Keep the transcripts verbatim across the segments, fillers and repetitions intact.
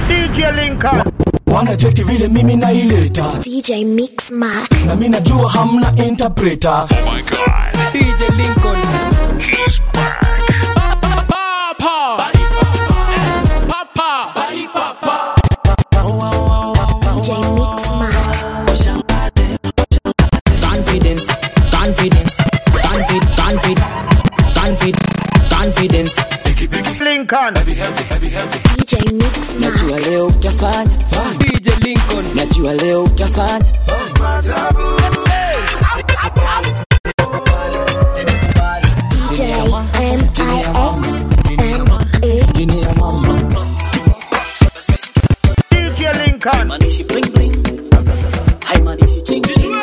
D J Lincoln. Wana cheki vile mimi naileta D J Mix Mark. na mimi najua hamna interpreter. Oh my god, D J Lincoln, he's back. Papa, Papa, Papa, D J Mix Mark. Confidence, confidence, confidence, confidence, confidence. Lincoln. D J Mix Mark. Najua leo utafanya, D J Lincoln, najua leo utafanya. D J M I X M A D J Lincoln. Manishi bling bling, hai manishi ching ching.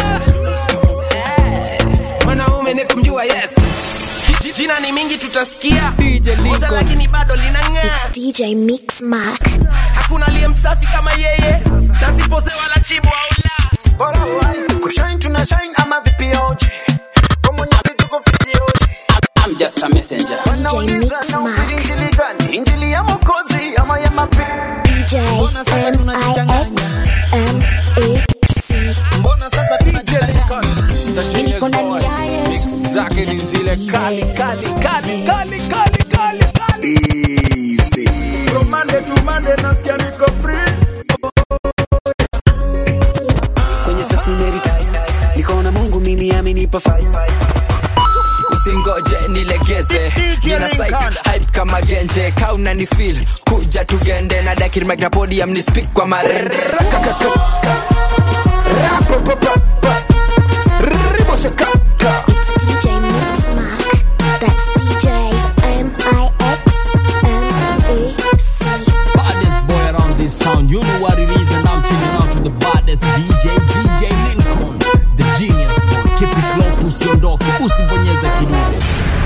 mwanaume ni kumjua yes. Jina ni mingi tutasikia D J Lincoln, lakini bado linang'aa. It's D J Mix Mark. Hakuna aliye msafi kama yeye, na sipose wala chibu au la. Bora wali kushine tuna shine ama vipi oje. Komo nyati tuko fiti oje. I'm just a messenger. D J Mix Mark. Injili gani? Injili ya Mwokozi ama ya mapi? D J M I X M A C. Mbona sasa tunajitanganya? Niko ndani ya Yesu. Zake ni zile kali kali kali kali kali kali kali. Easy. From Monday to Monday nasikia niko free. Kwenye sasa nimeretire, niko na Mungu mimi amenipa fire. Usingoje nilegeze, nina psych hype kama genje. Kauna ni feel, kuja tugende. Na dakiri magna podium ni speak kwa marende. It's D J Mix Mark. That's D J M I X M A C. Baddest boy around this town, you know what it is, and I'm chilling out with the baddest D J, D J Lincoln, the genius boy. Keep it low, tusiondoke, usibonyeze kidude.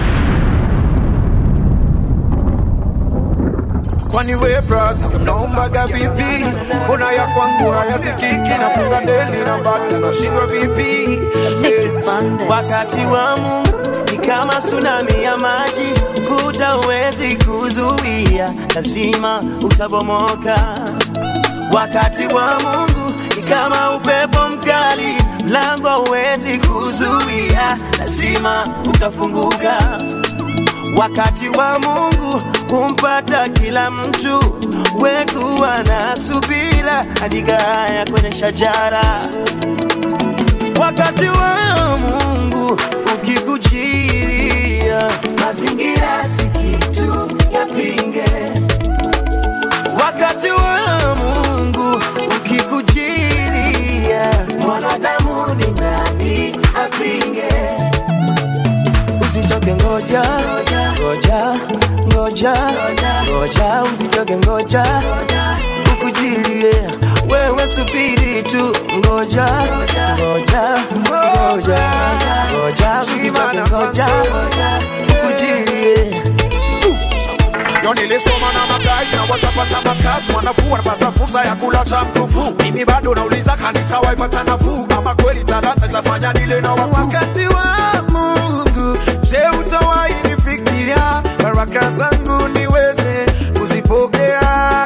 Kwani we brother, unaombaga vipi? Mbona ya kwangu hayasikiki? Nafunga deli na bado nashindwa vipi? Wakati wa Mungu ni kama tsunami ya maji, kuta uwezi kuzuia, lazima utabomoka. Wakati wa Mungu ni kama upepo mkali, mlango uwezi kuzuia, lazima utafunguka. Wakati wa Mungu humpata kila mtu, wekuwa na subira hadi gaya kwenye shajara. Wakati wa Mungu ukikujiria, mazingira si kitu yapinge. Wakati wa Mungu ukikujiria, mwanadamu ni nani apinge? Usichoke ngoja, ngoja, ngoja, ngoja, usichoke ngoja, ukujilie, wewe subiri tu, ngoja, ngoja, ngoja, ngoja, usichoke ngoja, ukujilie. Yo nilisoma na magazi na wasapata makazi, wanafu wanapata fursa ya kula cha mkufu. Mimi bado nauliza kanisa waipata nafuu, ama kweli talanta itafanya nile na wakuu. Wakati wa Mungu, je utawahi nifikia? Baraka zangu niweze kuzipokea.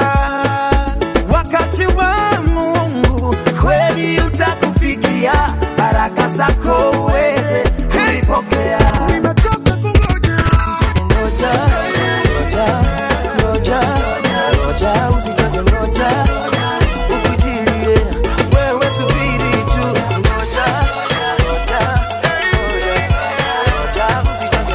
Wakati wa Mungu kweli utakufikia, baraka zako uweze kuzipokea. Nimechoka kungoja. Ngoja, ngoja, ngoja, usichoke ngoja, ukujilie, wewe subiri tu, ngoja, ngoja, ngoja, usichoke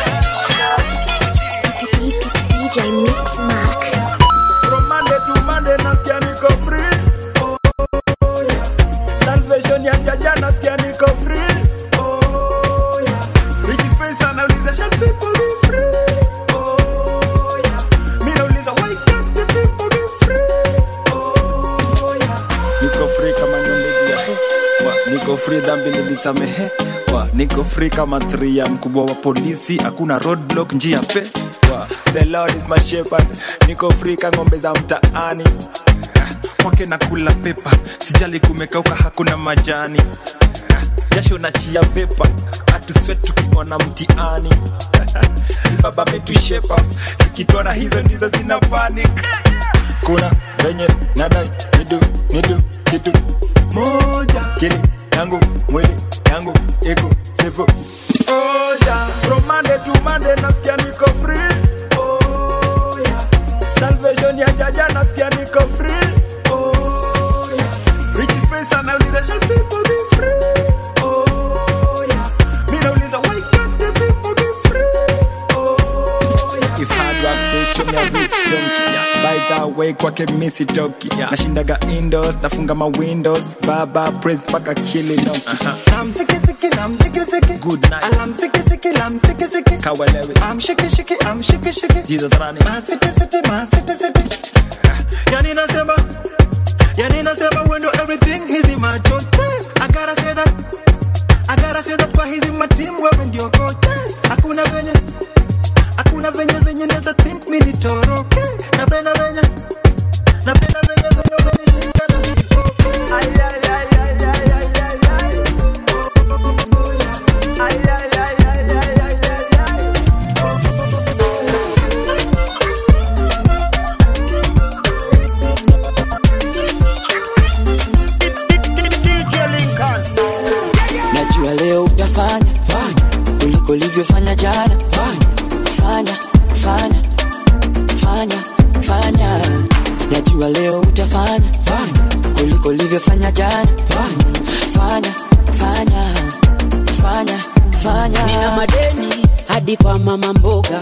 ngoja. D J Mix Mark. From Monday to Monday nasikia niko free. Oh yeah. Salvation ya jaja nasikia niko free. Oh yeah. Rich space analyzation people be free. Oh yeah. Me nauliza why can't the people be free? Oh yeah. Niko free kama nyondezi ya wa, niko free dhambi nilisamehe wa, niko free kama three ya mkubwa wa polisi, hakuna roadblock njia pe wa, the Lord is my shepherd. Niko free kama ngombe za mtaani, kwake na kula pepa, sijali kumekauka hakuna majani, jasho na chia pepa, atu sweat tukiona mtiani. Si baba metushepa, sikitona hizo ndizo zina panic. kuna venye nadai nidu nidu kitu moja. Kili yangu mwili yangu iko sifu. Oh yeah, from Monday to Monday nasikia niko free. Oh yeah, salvation ya jaja nasikia niko free. Oh yeah, rich space anauliza shall people be free. Oh yeah, mimi nauliza why can't the people be free. Oh yeah, if hard work pays show me a rich donkey. Yeah. By the way kwake misi toki. Yeah. Nashindaga indoors, nafunga ma windows. Baba praise paka kili donkey. Uh-huh. I'm sicky sicky, I'm sicky sicky. Good night. And I'm sicky sicky, I'm sicky sicky. Kawalewi. I'm shaky shaky, I'm shaky shaky. Jesus rani. Man city city, man city city. Yani nasema, yani nasema when do everything is in my joint. I gotta say that, I gotta say that kwa he's in my team wewe ndio coach. Hakuna venye, hakuna venye venye neza think me ni toro. Napenda venye, napenda venye venye venye shika na miko. Ay ay ay ay ay ay ay ay. Ay ay ay ay ay ay ay. Najua leo utafanya kuliko ulivyofanya jana. Fanya, fanya, fanya, fanya. Najua leo utafanya kuliko ulivyofanya jana. Fanya, fanya, fanya, fanya. Nina madeni hadi kwa mama mboga.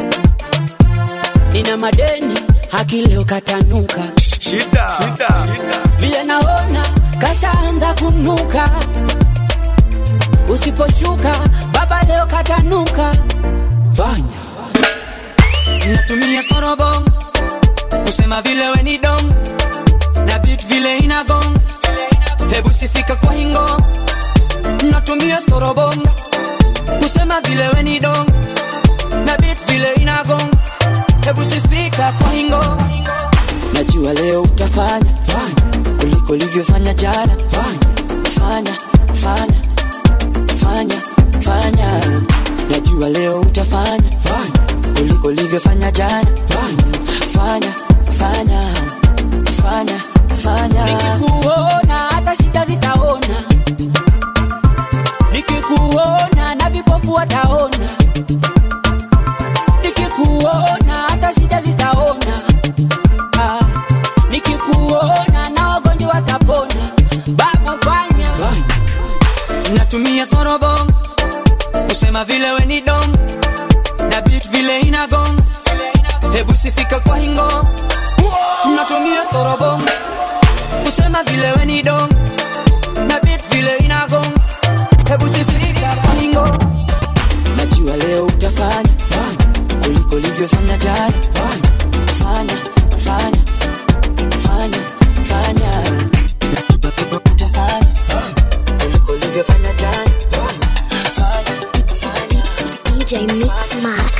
Nina madeni haki leo katanuka. Shida, shida, shida. Vile naona kashaanza kunuka. Usiposhuka baba leo katanuka. Fanya. Natumia storobong kusema vile we ni dong na beat vile inagong. Hebu sifika kwa hingo. Natumia storobong kusema vile we ni dong na beat vile inagong. Hebu sifika kwa hingo. Najua leo utafanya kuliko ulivyofanya jana. Fanya, fanya, fanya, fanya. Najua leo utafanya kuliko ulivyofanya jana. Fanya, fanya, fanya, fanya. Nikikuona hata shida zitaona. Nikikuona na vipofu wataona. Nikikuona hata shida zitaona. Ah, nikikuona na wagonjwa watapona. Baba fanya. Natumia storobong kusema vile we ni dong na beat vile inagong. Hebu sifika kwa hingo. Natumia storobong kusema vile we ni dong na beat vile inagong. Hebu sifika kwa hingo. Najua leo utafanya kuliko ulivyofanya jana. Fanya, fanya, fanya, fanya. Utafanya kuliko ulivyofanya jana. Fanya, fanya. D J Mix Mark.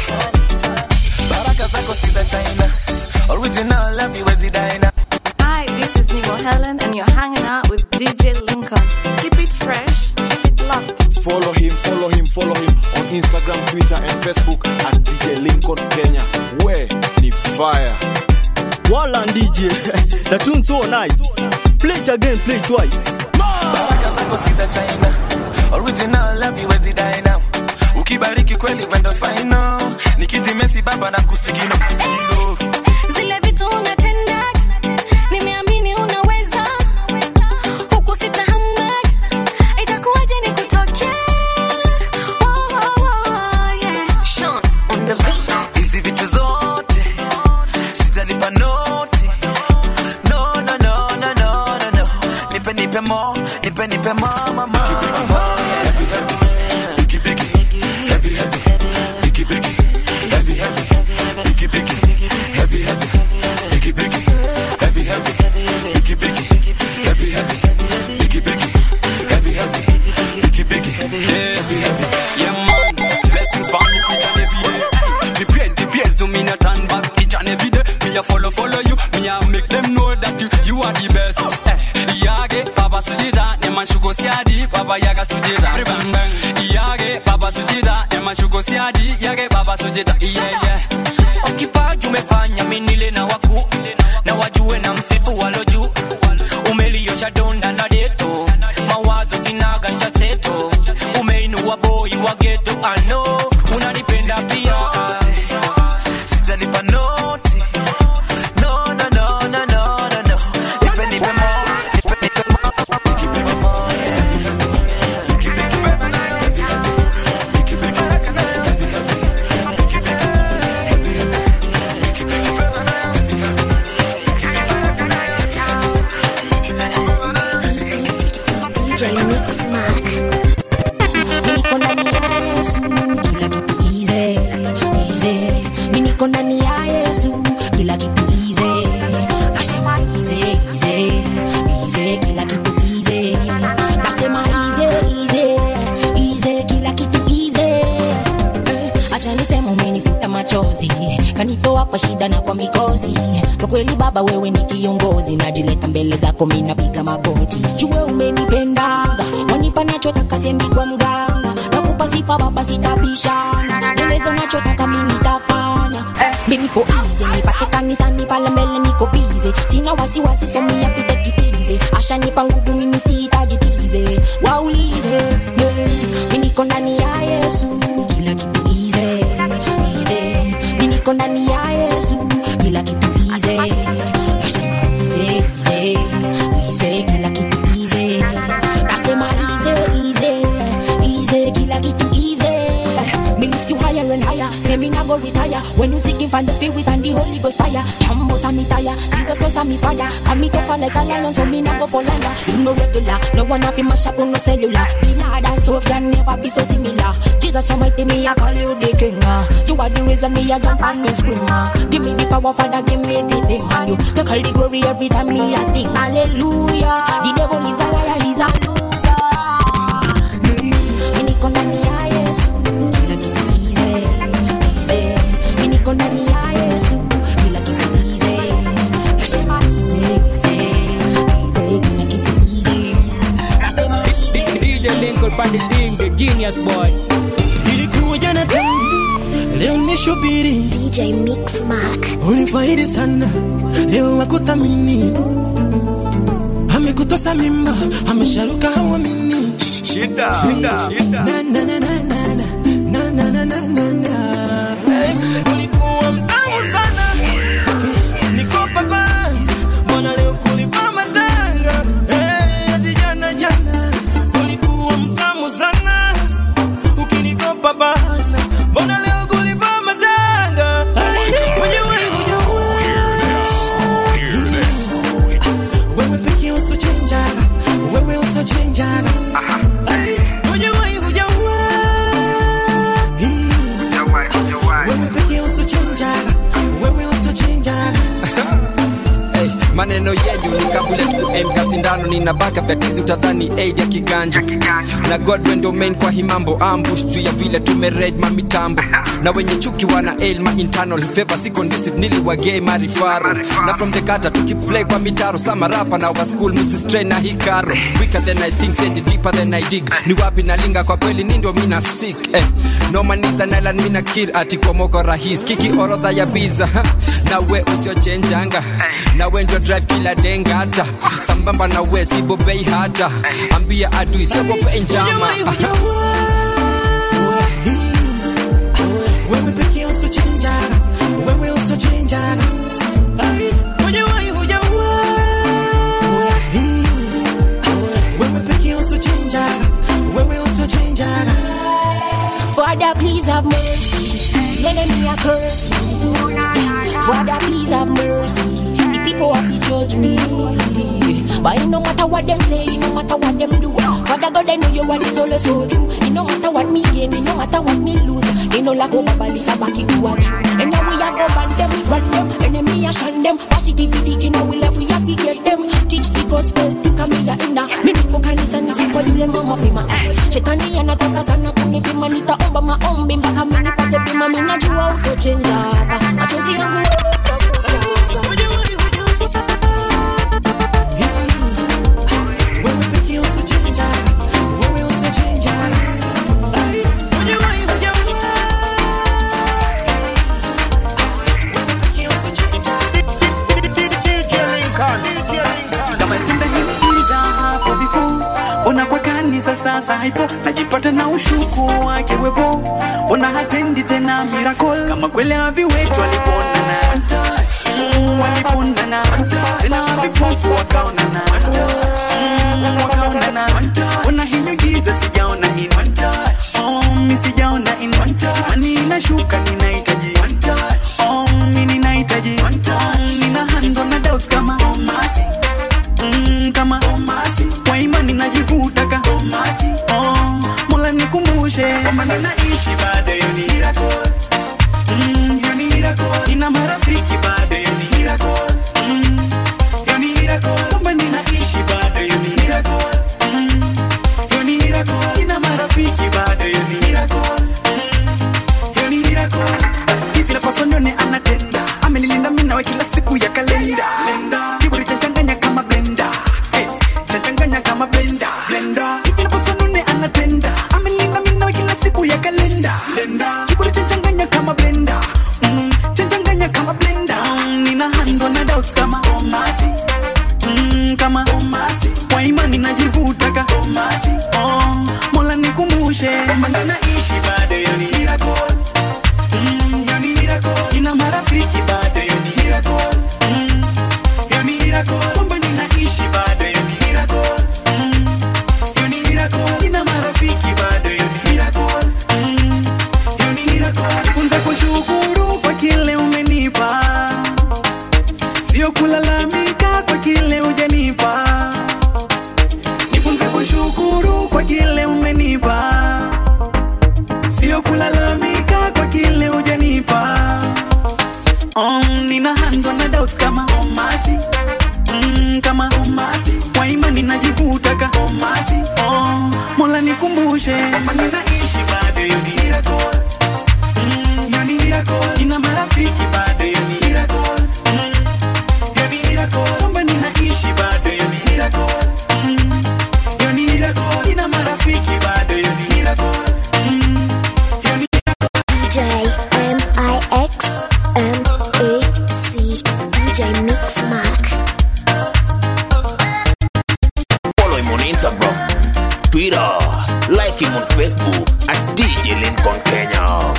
Baraka zako si za China. Original love you as the diner. Hi, this is Nemo Helen and you're hanging out with D J Lincoln. Keep it fresh, keep it locked. Follow him, follow him, follow him on Instagram, Twitter and Facebook at D J Lincoln Kenya. Where ni fire. Wala D J, the tune so nice. Play it again, play it twice. Baraka zako si za China. Original love you as the diner. Ukibariki kweli wendo final. Nikijimesi baba na kusigino kusigino. Zile vitu unatenda nimeamini unaweza. Huku sitahama. Itakuwaje nikutoke? Oh oh oh yeah. Sean on the beat. Hizi vitu zote sijalipa noti. No no no no no no no. Nipe nipe mo, nipe nipe mama mama. Heavy heavy. Biggie biggie. Heavy heavy. Biggie biggie. Heavy heavy. Biggie biggie. Heavy heavy. Biggie biggie. Heavy heavy. Biggie biggie. Heavy heavy. Biggie biggie. Heavy heavy. Biggie biggie. Heavy heavy. Yeah man, blessings for me each and every day. The praise, the praise to me not turn back each and every day. Me a follow, follow you. Me a make them know that you, you are the best. Eh, Iyage, Baba Sujita, Nema Shugo Siadi, Baba Yaga Sujita. Bang bang. Iyage, Baba Sujita, Nema Shugo Siadi, Yage Baba Sujita. Yeah yeah. Okipaji umefanya mimi nile na waku na waju kwa shida na kwa mikosi. Kwa kweli baba wewe ni kiongozi, najileta mbele zako mimi napiga magoti. Jua umenipendaga, wanipa nachotaka siendi kwa mganga. Nakupa sifa baba sitabishana, nieleze unachotaka mimi nitafanya. Mimi niko easy, nipate kanisani pale mbele niko busy. Sina wasiwasi so mimi apite kipize. Ashanipa nguvu mimi sihitaji tize. Waulize, yeah. Mimi niko ndani ya Yesu, kila kitu easy, easy. Mimi niko ndani ya Yesu, kila kitu easy. Nasema easy, easy, easy, kila kitu easy. Nasema easy, easy, easy, kila kitu easy. Me lift you higher and higher, say me not go retire. When you seeking from the Spirit and the Holy Ghost fire, Jambos and me tire, Jesus Christ and me fire. Come me tougher like a lion, so me not go for lander. You no regular, no one have in my shop on no cellular. Be not and Sophia never be so similar. Jesus Almighty, me I call you the king. You are the reason me I jump and me scream. Give me the power, Father, give me the demand. You take all the glory every time me I sing. Hallelujah. The devil is a liar, he's a loser. Me ni konda ni ya Yesu, kila kitu easy, easy. Me ni konda ni ya Yesu, kila kitu easy. Nasema easy, easy, easy, kila kitu easy. Nasema easy. D J Lincoln pande ding, the genius boy. Ilikuwa jana tu, leo nishubiri. D J Mix Mark. Unifaidi sana, leo wakuthamini. Amekutosa mimba, amesharuka hawamini. Shida, shida, shida. Na na na na na na na na na na. Hey, ulikuwa mtamu sana. Niko baba, mbona leo kulipa matanga? Hey, hadi jana jana. Ulikuwa mtamu sana. Ukinikopa bana, mbona leo kulipa matanga? Wewe wewe pekee usochenjaga, wewe usochenjaga. Wewe wewe pekee usochenjaga, wewe usochenjaga. Maneno yenyu ni kabule tu emka sindano, nina baka betizi utadhani aid ya kiganja. Na God when domain kwa himambo ambush tu ya vile tumered mamitambo. Na wenye chuki wana ail my internal favor si conducive nili wa gay marifaro. Na from the gutter to keep play kwa mitaro sama rapa na wa school musi strain na hikaro. Weaker than I think, said deeper than I dig. Ni wapi na linga kwa kweli nindo mina sick eh. No man is an island mina kid ati kwa moko rahis kiki orodha ya biza. Na we usio chenjanga, na we ndio drive kila dengata. Sambamba na we si bobei hata. Ambia adui sio bobe njama. Wewe pekee usochenjaga, wewe usochenjaga. Hujawahi hujawahi. Wewe pekee usochenjaga, wewe usochenjaga. Father, please have mercy. The enemy a curse me. Father, please have mercy. The people have to judge me. But no matter what them say, no matter what them do, Father God, I know your word is always so true. It no matter what me gain, it no matter what me lose. They no like over balita back it watch. And now we are go ban them, run them, enemy a shun them. Positivity in our life, we have to get them. Teach the gospel, think I'm here in a minute for kanisa nisipo yule mama pima. Shetani anataka sana kunipima, nitaomba maombi mpaka mimi nipate bima. Mimi najua utochenjaga, machozi yangu sasa haipo, najipata na ushuku wake wepo. Ona hatendi tena miracle, kama kweli havi wetu waliponana, mm, waliponana, tena vipofu wakaonana, mm, wakaonana. Ona hii miujiza sijaona in, oh, mi sijaona in. Mani inashuka ninahitaji, oh, mi ninahitaji, nina hando na doubts kama oh mercy, mm, kama oh mercy. Kwa imani najivuta ka oh mercy, oh, Mola nikumbushe kama ninaishi bado hiyo ni miracle, mm, hiyo ni miracle. Nina marafiki bado hiyo ni miracle, mm, hiyo ni miracle. Kama ninaishi bado hiyo ni miracle, mm, hiyo ni miracle. Nina marafiki bado hiyo ni miracle, mm, hiyo ni miracle. Hivi la paswa nione anatenda, omasi mm, kama omasi kwa imani najivutaka omasi oh, Mola nikumbushe kwamba ninaishi bado hiyo ni miracle mm, hiyo ni miracle ina marafiki bado hiyo ni miracle mm, hiyo ni miracle kwamba ninaishi bado hiyo ni miracle mm, hiyo ni miracle ina marafiki bado hiyo ni miracle mm, hiyo ni miracle funza kushukuru kwa kile umenipa sio kulalamika kwa kile hujanipa nifunze kushukuru kwa kile umenipa sio kulalamika kwa kile hujanipa um, nina handwa na doubts kama omasi mm, kama omasi kwa imani najivutaka omasi oh, Mola nikumbushe kama ninaishi bado hiyo ni miracle mm, hiyo ni miracle ina marafiki bado hiyo ni miracle mm, hiyo ni miracle kwamba ninaishi bado hiyo ni miracle mm, hiyo ni miracle ina marafiki bado hiyo ni miracle mm, hiyo ni D J M I X M A C D J Mix Mark. Follow him on Instagram, Twitter, like him on Facebook at D J Lincoln Kenya.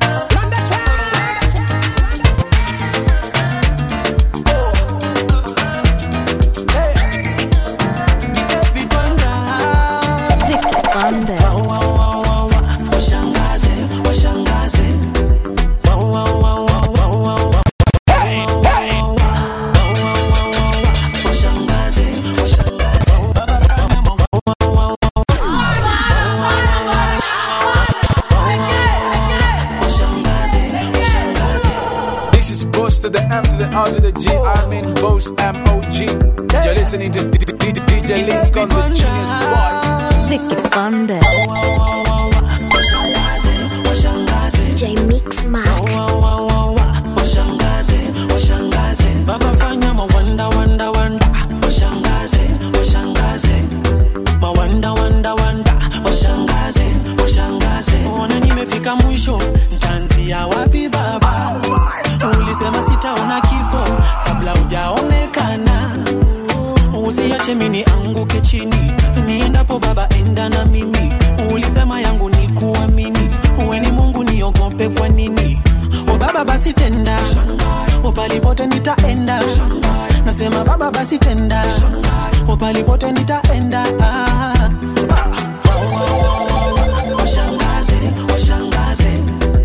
To the M to the R to the G, I'm in Boss M O G. You're listening to D J Lincoln, the genius boy. Vicky Bande. D J Mix Mark. Baba fanya mawanda wanda wanda washangaze washangaze mawanda wanda wanda washangaze washangaze ona nimefika mwisho nitaanzia wapi baba ulisema sitaona kifo kabla hujaonekana usiache mimi anguke chini niendapo baba enda na mimi ulisema yangu ni kuamini uwe ni Mungu niogope kwa nini o baba basi tenda o palipote nitaenda nasema baba basi tenda o palipote nitaenda ah. Washangaze washangaze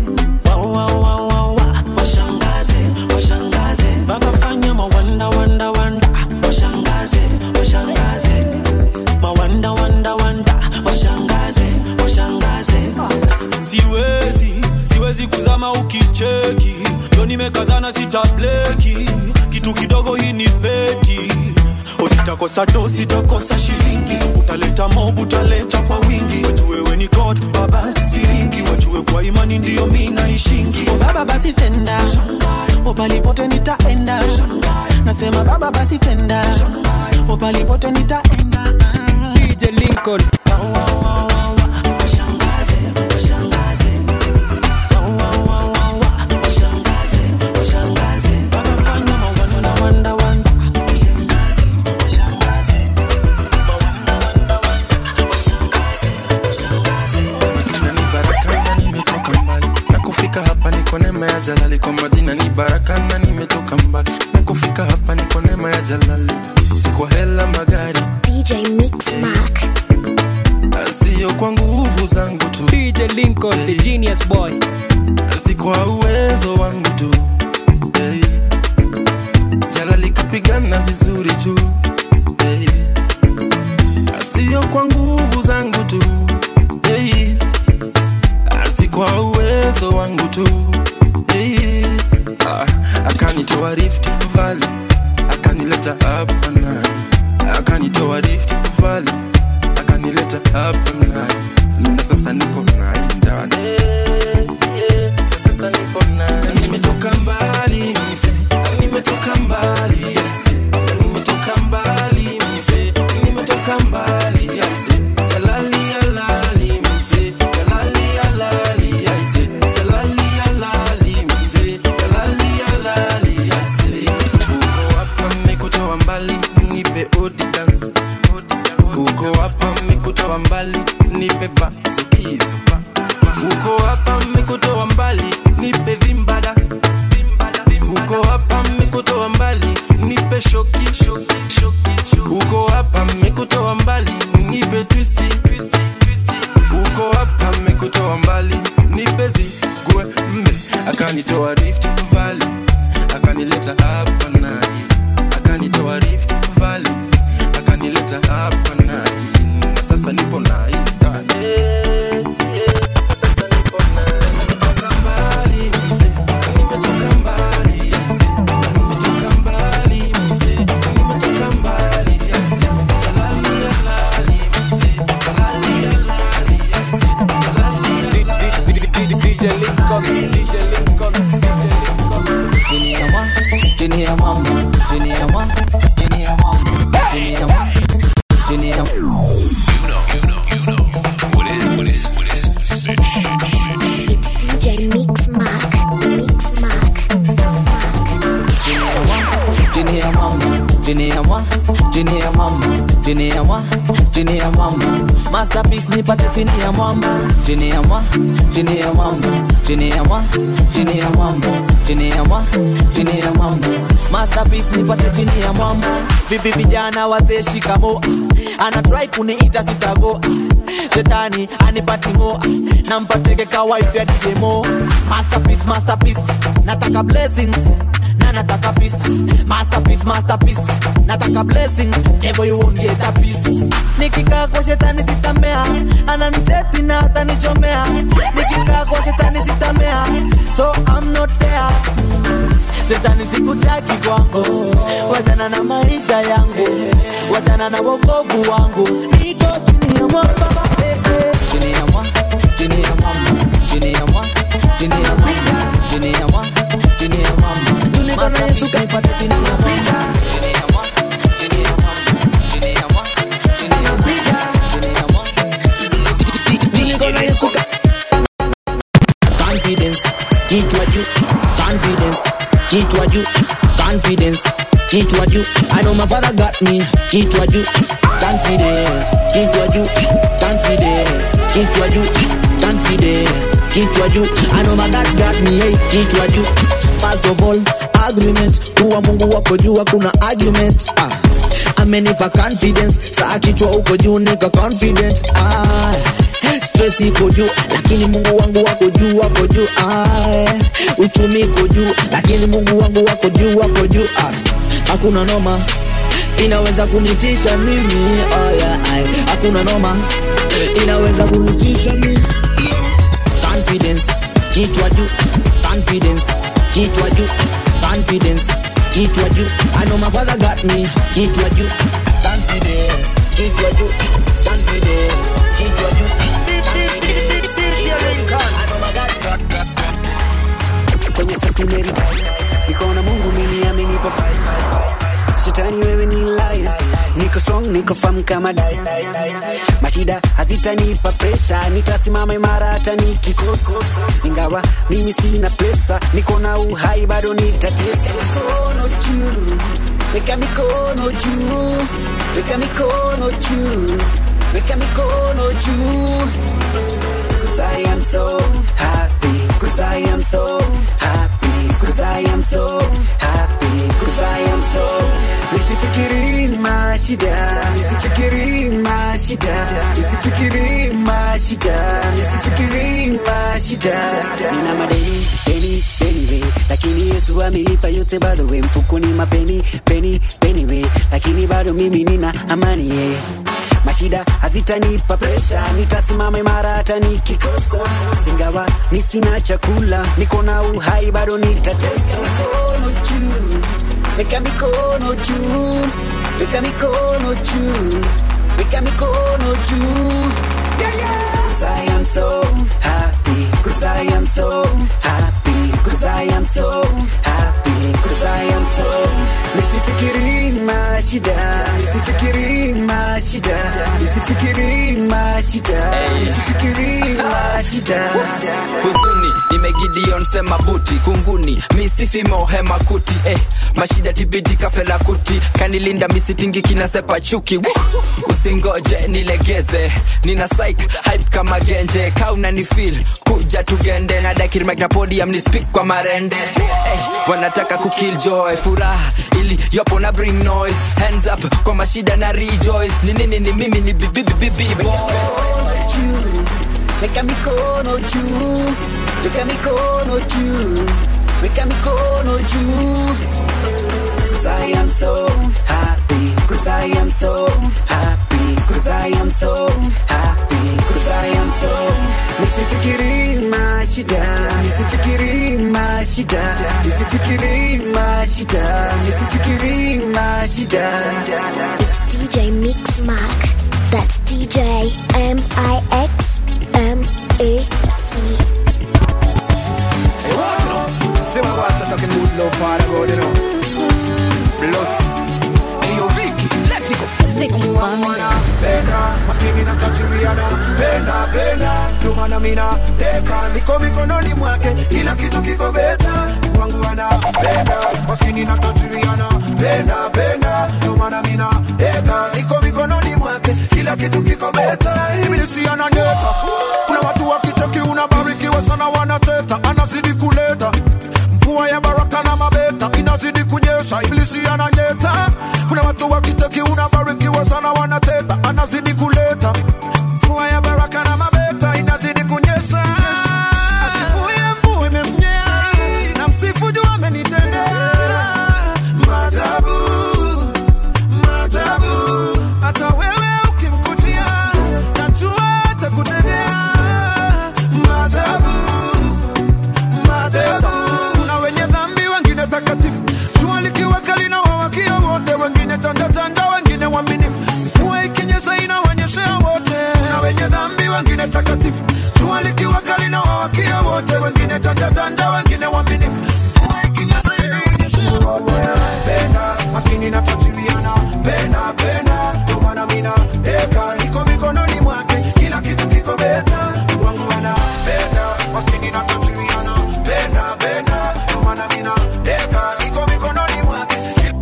washangaze washangaze baba fanya mawanda wanda wanda washangaze washangaze mawanda wanda wanda washangaze washangaze siwezi siwezi kuzama ukicheki ndo nimekazana sitableki kitu kidogo hii ni peti usitakosa do sitakosa shilingi utaleta mobu utaleta kwa wingi watu wewe ni God baba siringi wajue kwa imani ndio mimi naishingi o baba basi tenda o palipote nitaenda nasema baba basi tenda o palipote nitaenda D J Lincoln. Jalali kwa majina ni baraka na nimetoka mbali na kufika hapa ni kwa neema ya Jalali si kwa hela magari D J Mix Mark sio kwa nguvu zangu tu D J Lincoln hey. The genius boy si kwa uwezo wangu tu hey. Jalali kapigana vizuri juu hey. Sio kwa nguvu zangu tu hey. Si kwa uwezo wangu tu hey, ah, akanitoa Rift Valley, akanileta hapa nani, akanitoa Rift Valley, akanileta hapa nani, na sasa niko naye ndani, hey, yeah, na sasa niko naye, nimetoka mbali mse, nimetoka mbali yes, nimetoka mbali mse, nimetoka mbali yes, jalali alali mse, jalali alali yes, jalali alali mse, jalali alali yes, uko hapa nimekuta ya mwa, chini ya mwamba, chini ya mwa, chini ya mwamba. Masterpiece nipate chini ya mwamba, chini ya mwa, chini ya mwamba, chini ya mwa, chini ya mwamba, chini ya mwa, chini ya mwamba. Masterpiece nipate chini ya mwamba. Vipi vijana wazee shikamo, ana try kuniita sitago. Shetani anipati ngo, nampateke ka wife ya D J Mo. Masterpiece, masterpiece, nataka blessings, na nataka peace. Masterpiece, masterpiece, nataka blessings, never you won't get a piece. Nikikaa kwa shetani sitamea, ananiseti na atanichomea. Nikikaa kwa shetani sitamea, so I'm not there. Shetani sikutaki kwangu, wachana na maisha yangu, wachana na wokovu wangu. Niko chini ya mwamba, chini ya mwamba, chini ya mwamba, chini ya mwamba, chini ya mwamba, chini ya mwamba, chini ya mwamba. Tuliko na Yesu kaipata chini ya mwamba, chini ya mwamba, chini ya mwamba, chini ya mwamba, chini ya mwamba, chini ya mwamba. Tuliko na Yesu ka confidence, kichwa juu, confidence, kichwa juu, confidence, kichwa juu. I know my father got me, kichwa juu, confidence, kichwa juu, confidence, kichwa juu, confidence, kichwa juu. I know my God got me, hey, kichwa juu. First of all, agreement, kuwa Mungu wako juu hakuna argument. Ah, amenipa confidence, saa kichwa uko juu nika confident. Ah, stress iko juu, lakini Mungu wangu wako juu, wako juu. Ah, uchumi iko juu, lakini Mungu wangu wako juu, wako juu. Ah, hakuna noma inaweza kunitisha mimi. Oh yeah, ay, hakuna noma inaweza kunitisha mimi. Confidence, kichwa juu, confidence, kichwa juu, confidence, kichwa juu. I know my father got me, kichwa juu, confidence, kichwa juu, confidence, kichwa juu, confidence, kichwa juu. I know my God got me. Kwenye sasa nimerita, niko na Mungu mimi amenipa fire. Shetani wewe ni liar, niko strong, niko firm kama dai. Mashida hazitanipa pressure, nitasimama imara hata nikikosa. Ingawa mimi sina pesa, niko na uhai bado nitatesa. Mikono juu, weka mikono juu, weka mikono juu, weka mikono juu. 'Cause I am so happy, 'cause I am so happy, 'cause I am so happy, 'cause I am so. Nisifikiri mashida, nisifikiri mashida, nisifikiri mashida, nisifikiri mashida. Nina madeni, peni, peni we, lakini Yesu amenipa yote bado we. Mfukoni mapeni, peni, peni we, lakini bado mimi nina amani ye. Yeah. Mashida hazitanipa pressure, nitasimama imara hata nikikosa. Ingawa ni sina chakula, niko na uhai bado nitatesa. Mikono juu, weka mikono juu, weka mikono juu, weka mikono juu. 'Cause I am so happy, 'cause I am so happy, 'cause I am so happy, 'cause I am so. Nisifikiri mashida, nisifikiri mashida, nisifikiri mashida, nisifikiri mashida. Huzuni nimegideon sema buti kunguni misifi mohema kuti eh mashida tibidi kafela kuti kanilinda misitingi kinasepa chuki. Woo! Usingoje nilegeze nina psych hype kama genje kauna ni feel kuja tugende na dakiri mic na podium ni speak kwa marende eh wanataka kukill joy furaha ili yopo na bring noise hands up kwa mashida na rejoice ni nini ni mimi ni bibi bibi bibi weka mikono juu, weka mikono juu, weka mikono juu. 'Cause I am so happy, 'cause I am so happy, 'cause I am so happy, 'cause I am so. Nisifikiri mashida, nisifikiri mashida, nisifikiri mashida, nisifikiri mashida. It's D J Mix Mark. That's D J M I X M A C. Hey, what you know? Say my boy start talking good love for the God, you know. Plus, hey yo, Vicky, let it go. Vicky, one one, Becca, must give me inatachiriana penda penda ndo maana mina deka niko mikononi mwake kila kitu kiko beta kwangu anapenda maskini inatachiriana penda penda ndo maana mina deka niko mikononi mwake kila kitu kiko beta ibilisi ananeta kuna watu wakicheki unabarikiwa sana wanateta anazidi kuleta mvua ya baraka na mabeta inazidi kunyesha ibilisi ananyeta kuna watu wakicheki unabarikiwa sana wanateta anazidi kuleta mvua ya baraka na mabeta inazidi kunyesha asifuye mvua imemnyea na msifu juu amenitendea maajabu maajabu hata wewe ukimkutia najua atakutendea maajabu maajabu kuna wenye dhambi wengine takatifu jua likiwa kali na wawakia wote wengine tanda tanda wengine waaminifu mvua ikinyesha inawanyeshea wote kuna wenye dhambi wengine takatifu jua likiwa kali na wawakia wote wengine tanda tanda wengine waaminifu mvua ikinyesha inawanyeshea wote penda maskini na tajiriana penda penda ndo maana mina deka niko mikononi mwake kila kitu kiko beta wangu anapenda maskini na tajiriana penda penda ndo maana mina deka niko mikononi mwake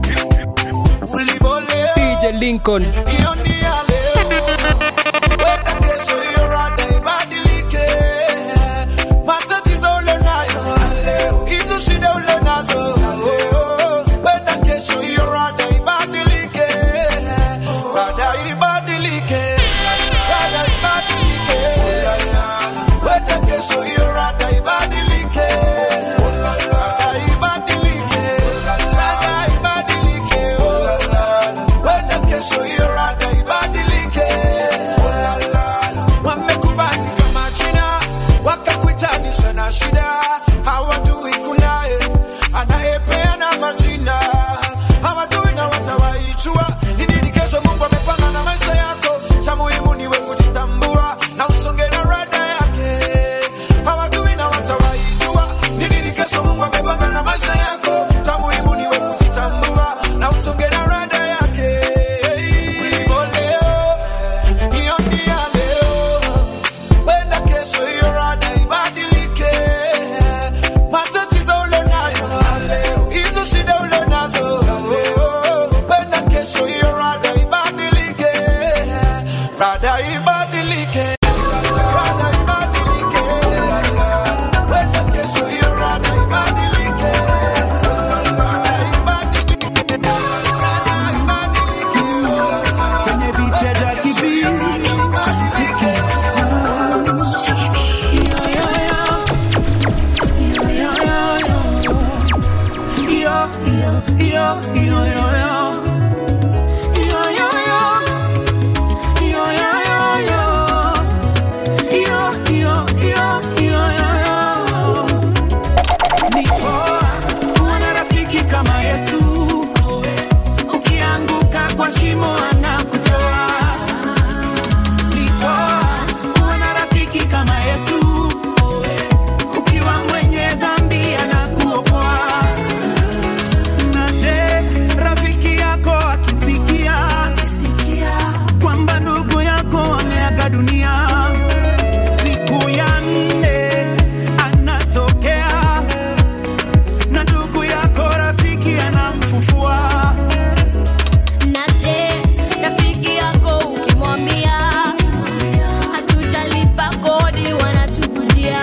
ulivole D J Lincoln hiyo ni ya leo wenda kesho hiyo rada ibadilike matatizo ule nayo hizo shida ule nazo wenda kesho hiyo rada ibadilike rada ibadilike rada ibadilike wenda kesho hiyo rada ibadilike rada ibadilike rada ibadilike wenda kesho hiyo rada ibadilike wamekubali kama china wakakuitanisha na shida hawajui kunaye anayepeana majina hawajui na watawaichua ni nini kesho Mungu amepanga na maisha yako cha muhimu niwe kujitambua na usonge na rada yake hawajui na watawaichua ni nini kesho Mungu amepanga na maisha yako cha muhimu niwe kujitambua na usonge na rada yake leo hiyo ni ya leo wenda kesho hiyo rada ibadilike matatizo ule nayo hizo shida ule nazo wenda kesho hiyo rada ibadilike rada ibadilike rada ibadilike wenda kesho hiyo rada ibadilike kwenye beat ya Jackie B. Wana rafiki kama Yesu, ukianguka kwa shimo anakutoa. Wana rafiki kama Yesu, ukiwa mwenye dhambi anakuokoa. Na je, rafiki yako akisikia kwamba ndugu yako ameaga dunia, siku ya nne anatokea na ndugu yako rafiki anamfufua. Na je, rafiki yako ukimwambia hatujalipa kodi wanatujia,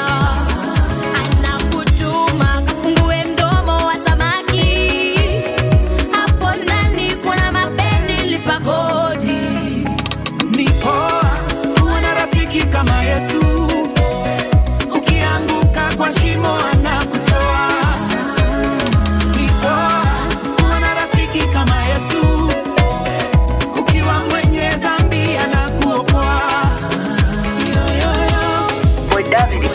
anakutuma kafungue mdomo wa samaki, hapo ndani kuna mapeni lipa kodi. Ni poa kuwa na rafiki kama Yesu, ukianguka kwa shimo anakutoa. Ni poa kuwa na rafiki kama Yesu, ukiwa mwenye dhambi anakuokoa. Yo, yo, yo. Boy David.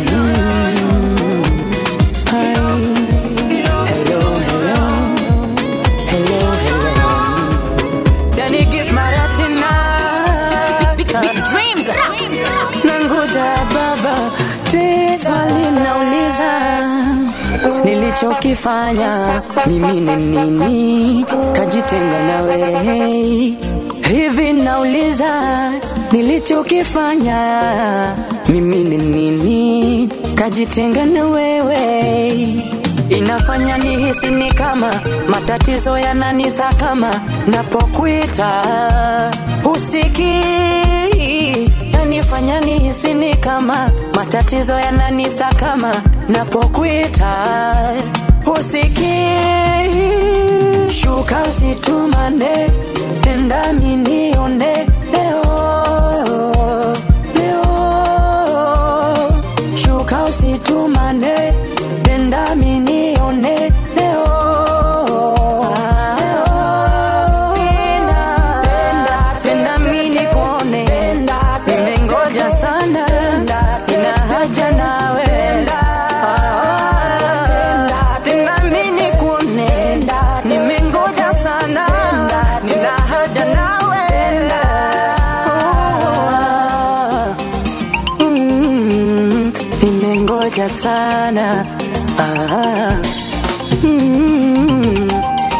Danny gives Maratina Dreams. nangoja baba te swali nauliza nilichokifanya mimi ni nini kajitenga nawe hivi nauliza nilichokifanya mimi ni nini, kajitenga na wewe, inafanya nihisi ni kama matatizo yananisakama, napokuita usikii, yanifanya nihisi ni kama matatizo yananisakama, napokuita usikii, shuka usitumane, tenda minione leo, leo, shuka usitumane, tenda minione leo, tenda, tenda, tenda mini kuone, nimengoja sana, nina haja nawe, tenda mini kuone, nimengoja sana, nina haja nawe, mm, nimengoja sana, ah, mm.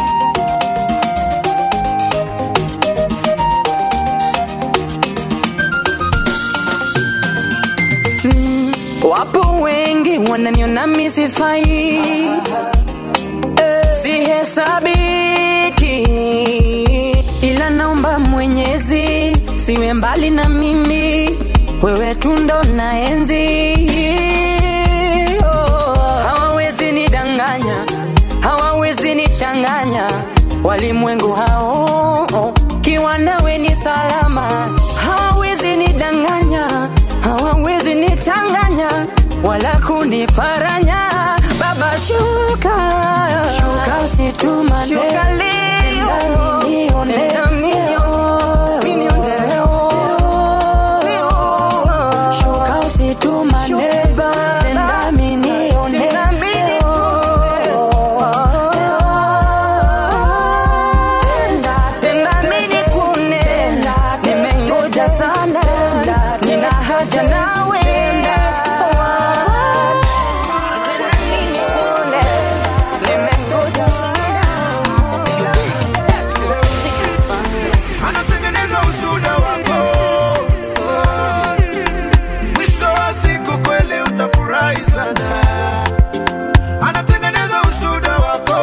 Mm, wapo wengi wananiona misifai, sihesabiki, ila naomba Mwenyezi siwe mbali na mimi, wewe tu ndo naenzi. Oh, hawawezi nidanganya, hawawezi nichanganya, walimwengu hao, kiwa nawe ni salama, hawawezi nidanganya, hawawezi nichanganya, wala kuniparanya. Baba shuka, shuka usitumane, shuka leo, nione, nione leo, shuka usitumane, tenda minione leo, tenda mini kune, nimengoja sana, nina haja nawe, anatengeneza ushuda wako, mwisho wa siku kweli utafurahi sana. Anatengeneza ushuda wako,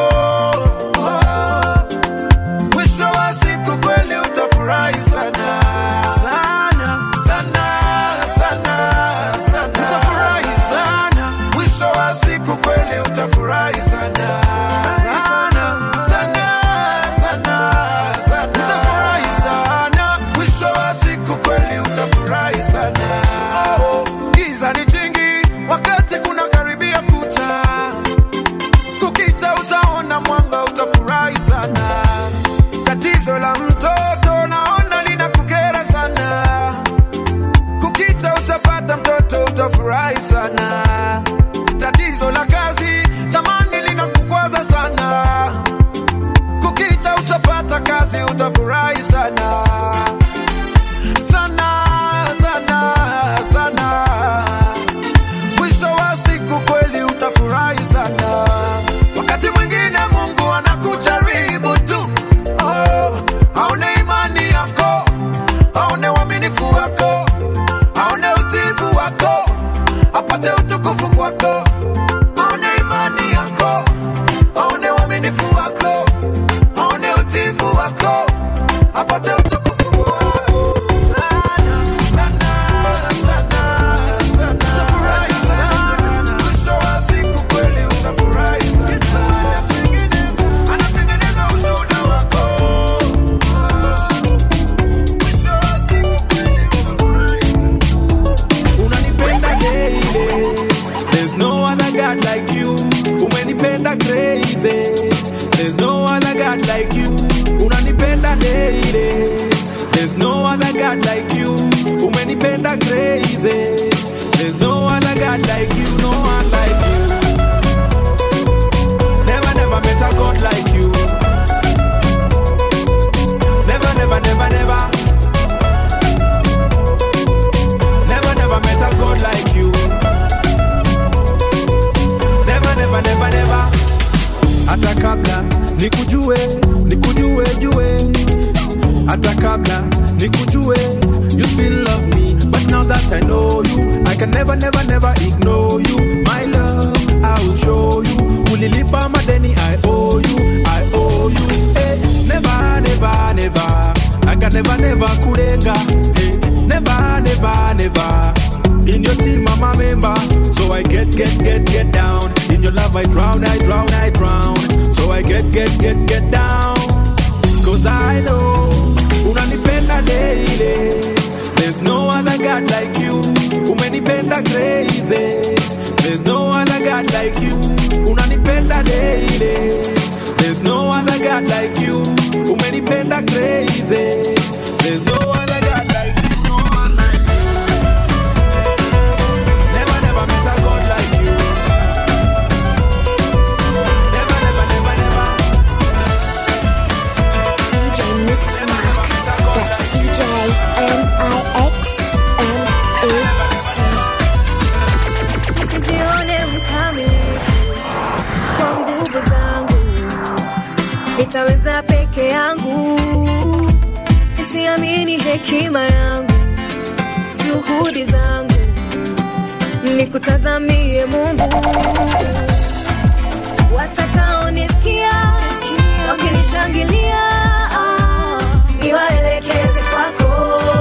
mwisho wa siku kweli utafurahi sana. Sana, sana, sana, sana. Utafurahi sana, mwisho wa siku kweli utafurahi sana. Sana, sana, sana, sana. Utafurahi sana, mwisho wa siku kweli utafurahi sana. Oh, giza ni jingi wakati kuna karibia kucha, kukita utaona mwanga, utafurahi sana. Tatizo la mtoto naona linakukera sana, kukita utapata mtoto, utafurahi sana. Tatizo la kazi tamani linakukwaza sana, kukita utapata kazi, utafurahi sana. Sana, sana, sana, mwisho wa siku kweli utafurahi sana. Wakati mwingine Mungu anakujaribu tu, oh, aone imani yako, aone uaminifu wako, aone utiifu wako, apate utukufu kwako, aone imani yako, aone uaminifu wako, aone utiifu wako, apate utukufu kwako. Sana, sana, sana, sana. Utafurahi sana, mwisho wa siku kweli utafurahi sana. Anatengeneza ushuda wako, mwisho wa siku kweli utafurahi sana. Unanipenda daily, there's no other God like you. Umenipenda crazy, there's no other God like you. Unanipenda daily, there's no other God like you. Umenipenda crazy, there's no other God like you, no one like you. Never, never met a God like you. Never, never, never, never. Never, never met a God like you. Never, never, never, never. Hata kabla nikujue, nikujue, jue. Hata kabla nikujue, you still can never, never, never ignore you. My love, I will show you. Ulilipa madeni, I owe you, I owe you. Hey, never, never, never. I can never, never kulenga. Hey, never, never, never. In your team, I'm a member. So I get, get, get, get down. In your love, I drown, I drown, I drown. So I get, get, get, get down. Cause I know unanipenda daily. There's no other God like you. Umenipenda crazy. There's no other God like you. Unanipenda daily. There's no other God like you. Umenipenda crazy. There's no other God like you. No one like you. Never, never met a God like you. Never, never, never, never. D J Mix Mark. That's D J M I X M A C. Usijione mkamilifu kwa nguvu zangu, nitaweza peke yangu. Nisiamini hekima yangu, juhudi zangu, nikutazamie Mungu. Watakaonisikia wakinishangilia, niwaelekeze kwako.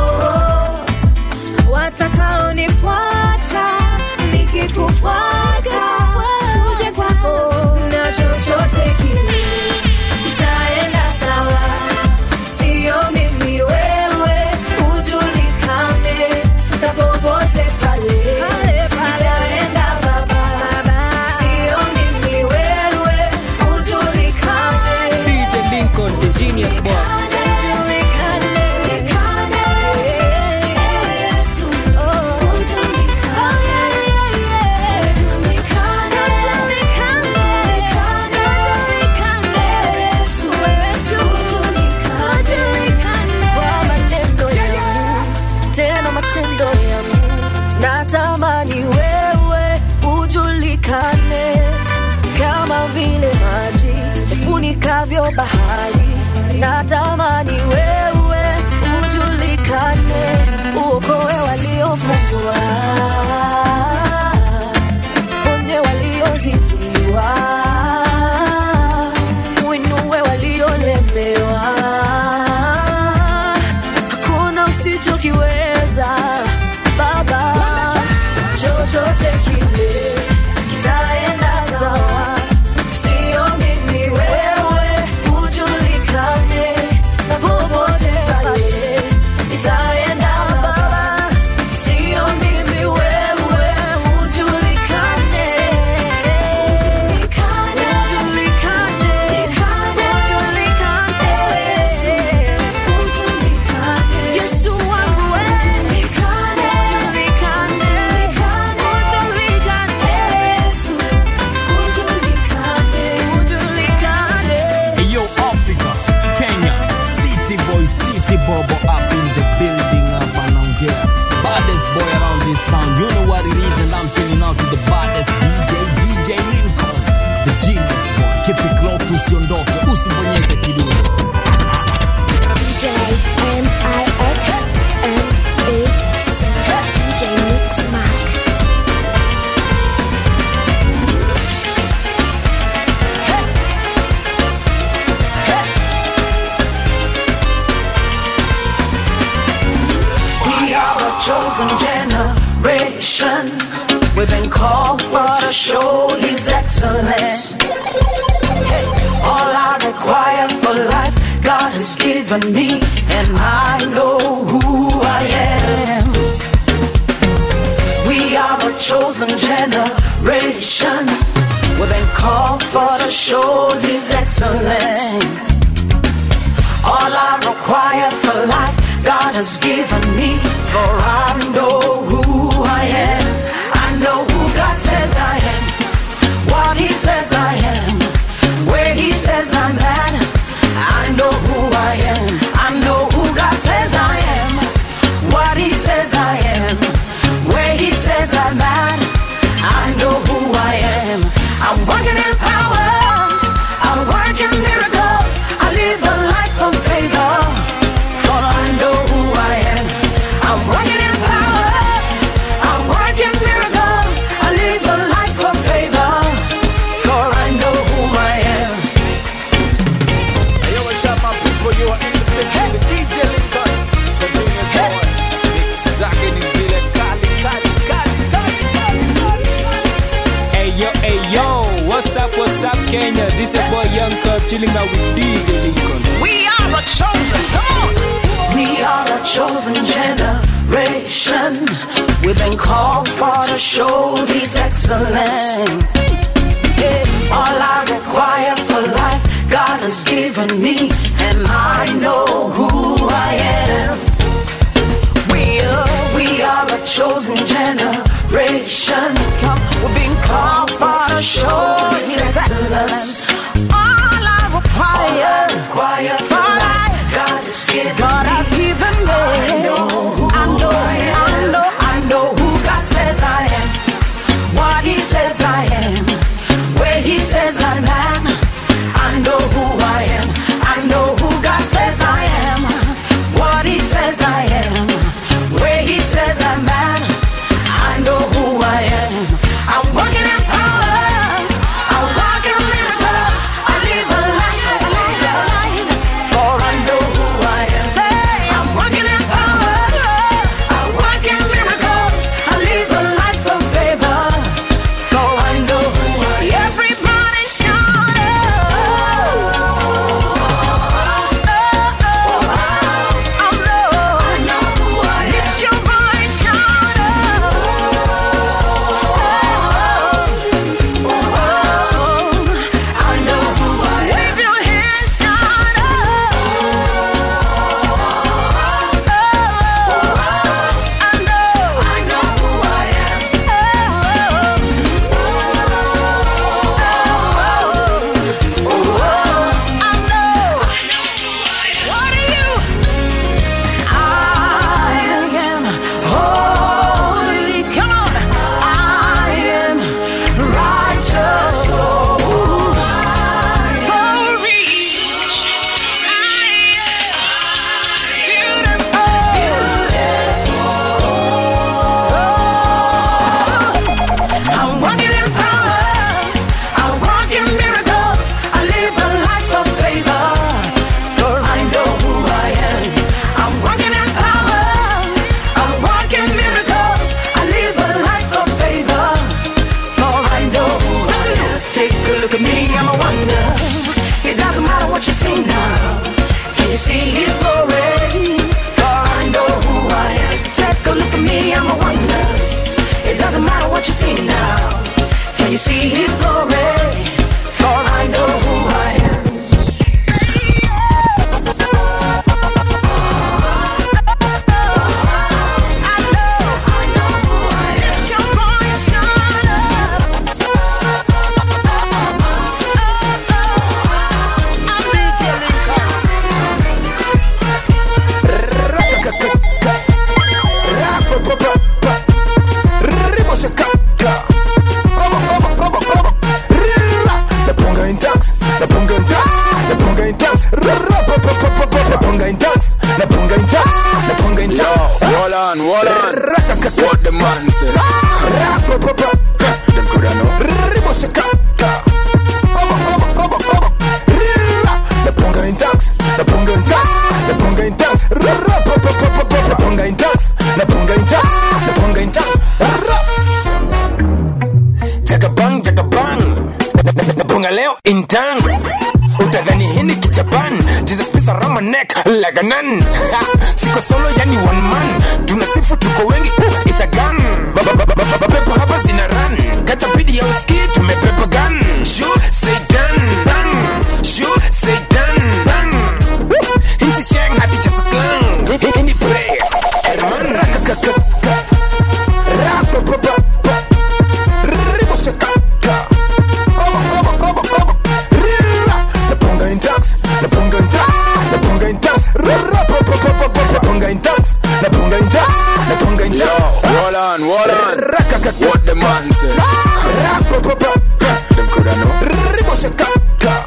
Watakaonifuata nikikufuata, tuje kwako. Na chochote kile kitaenda sawa. Sio mimi wewe, ujulikane. Na popote pale kitaenda baba. Sio mimi wewe, ujulikane. D J Lincoln, the genius boy. Natamani wewe ujulikane, kama vile maji yafunikavyo bahari. Natamani wewe ujulikane, uokoe waliofungwa, ponye waliozidiwa, uinue waliolemewa. Hakuna usichokiweza Baba, chochote kile kitaenda sawa. Sio mimi wewe, ujulikane. Na popote pale itaenda Baba. Sio mimi wewe, ujulikane. Ujulikane, ujulikane, ujulikane. Ujulikane, Yesu wangu wewe. Yo, Africa, Kenya, city boy, city bobo up in the building up and on here. Baddest boy around this town, you know what it is, and I'm tuning out to the baddest D J, D J Lincoln, the genius boy. Keep it close to usiondoke, usibonyeze kidude. D J M I X M A C. D J Mix Mark. We are a chosen generation. We've been called for to show His excellence. All I require for life, God has given me, and I know who I am. We are a chosen generation. We've been called for to show His excellence. All I require for life, God has given me, for I know who I am. I know who God says I am, what He says I am, where He says I'm at. I know who I am. I know who God says I am, what He says I am, where He says I'm at. I know who I am. I'm working in power, I work in miracles, I live a life of favor, for I know who I am. I'm working in power, I'm working chilling out with D J Lincoln. We are a chosen, come on. We are a chosen generation. We've been called for to show His excellence. Yeah. All I require for life, God has given me, and I know who I am. We are, we are a chosen generation. We've been called for to show His excellence. All I require, require for life, God has given God me. Has given me. I know who I know, I am. I know, I know who God says I am. What He says I am. Where He says I'm at. I know who I am. I know who God says I am. What He says I am. Where He says I'm at. I know who I am. I'm walking in power. I walk in miracles. I live a life, I live a life. For I know who I am. Say, I'm walking in power. I walk in miracles. I live a life of favor. For I know who I am. Everybody shout out. Lift your voice, shout out. I know who I am. Wave your hands, shout out. I know, I know who I am. I know. What are you? I am holy, come on. I am righteous, oh, so rich. I'm walking in power. I walk in miracles. I live a life of favor. For I know who I am. I'm walking in power. I walk in miracles. I live a life of favor. For I know who I am. Take a look at me, I'm a wonder. It doesn't matter what you see now. Can you see His glory? For I know who I am. Take a look at me, I'm a wonder. It doesn't matter what you see now. Can you see His glory? For I know who I am. Wall on, wall on. What the man say? Them coulda know. The ponga in tax, the ponga in tax, the ponga in tax, the ponga in tax, the ponga in tax, the ponga in tax. Jagabang, jagabang, the ponga leo in tanks. Utadhani hini kichapan, Jesus piece around my neck like a nun. Siko solo yani one man, tunasifu tuko wengi, it's a gun. Pepo hapa zina run, kacha bidi ya uski tumepepa gun. Shoot Satan, bang. Shoot Satan, bang. Hizi shang hati chasa slang, hini prayer. Herman rakakakaka, rapapapapa, ribo shakaka. The ponga in tax, the ponga in tax, the ponga in tax, the ponga in tax, the ponga in tax, the ponga in tax. Wall on, wall on. What the man say? Them coulda know. Ribo shakaka.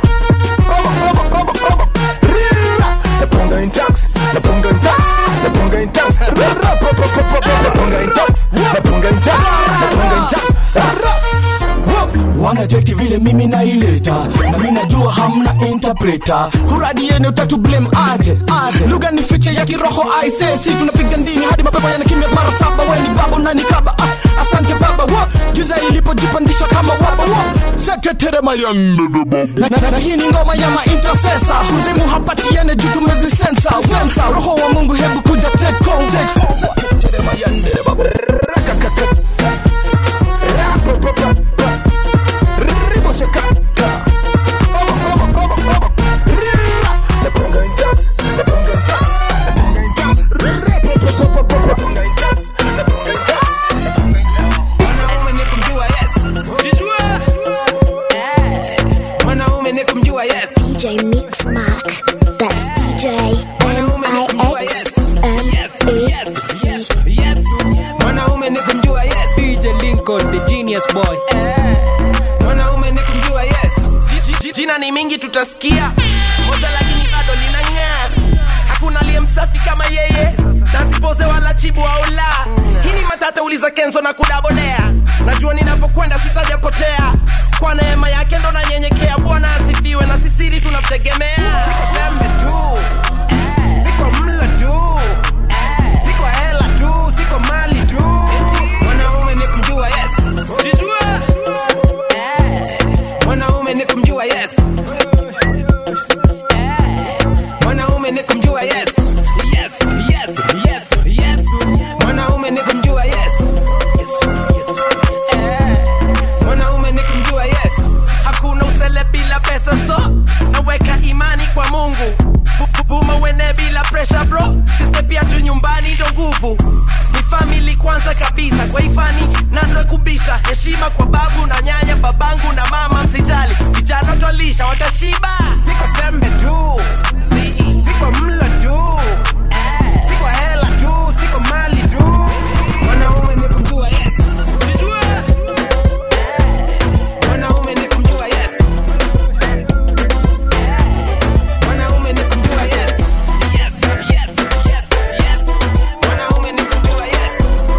The ponga in tax, the ponga in tax, the ponga in tax, the ponga in tax, the ponga in tax, the ponga in tax. Wanacheki vile mimi naileta, na mimi najua hamna interpreter. Huradi yenu utatu blame aje, aje. Lugha ni fiche ya kiroho I say, si tunapiga ndini hadi mapepo yanakimya mara saba. Wewe ni babu na nikaba, ah, asante baba wo giza ilipojipandisha kama waba wo sekretary mayande na, na, na hii ni ngoma ya ma intercessor kuzimu hapatiane juu tumezisensa sensa roho wa Mungu hebu kuja take hold take hold sekretary mayande baba rakakaka rapo pop ribo sekaka D J Mix Mark, that's D J M I X M A C. Mwanaume ni kumjua yes. D J Lincoln, the genius boy. Mwanaume ni kumjua yes. Jina ni mingi tutasikia, moja lakini bado linang'aa. Hakuna aliye msafi kama yeye, na sipoze wala chibu au la. Hii ni matata uliza Kenzo na kudabodea. Najua ninapokwenda sitajapotea, kwa neema yake ndo nanyenyekea. Bwana asifiwe na sisiri tunamtegemea. Siko sembe tu, eh. Siko mla tu, eh. Siko hela tu, siko mali tu. Mwanaume ni kumjua yes. Jijua, eh. Mwanaume ni kumjua yes. Eh. Mwanaume ni kumjua yes. Yes, yes, yes, yes. Mwanaume ni kumjua yes. Mwanaume ni kumjua yes. Hakuna usele bila pesa so naweka imani kwa Mungu. Vuma wene bila pressure bro. Siste pia tu nyumbani ndo nguvu. Ni family kwanza kabisa. Kwa ifani nando kubisha. Heshima kwa babu na nyanya, babangu na mama msijali. Vijana twalisha watashiba. Siko sembe tu, siko mla tu, eh. Siko hela tu, siko mali tu. Mwanaume ni kumjua yes. Mwanaume ni kumjua yes. Mwanaume ni kumjua yes. Yes, yes, yes, yes. Mwanaume ni kumjua yes.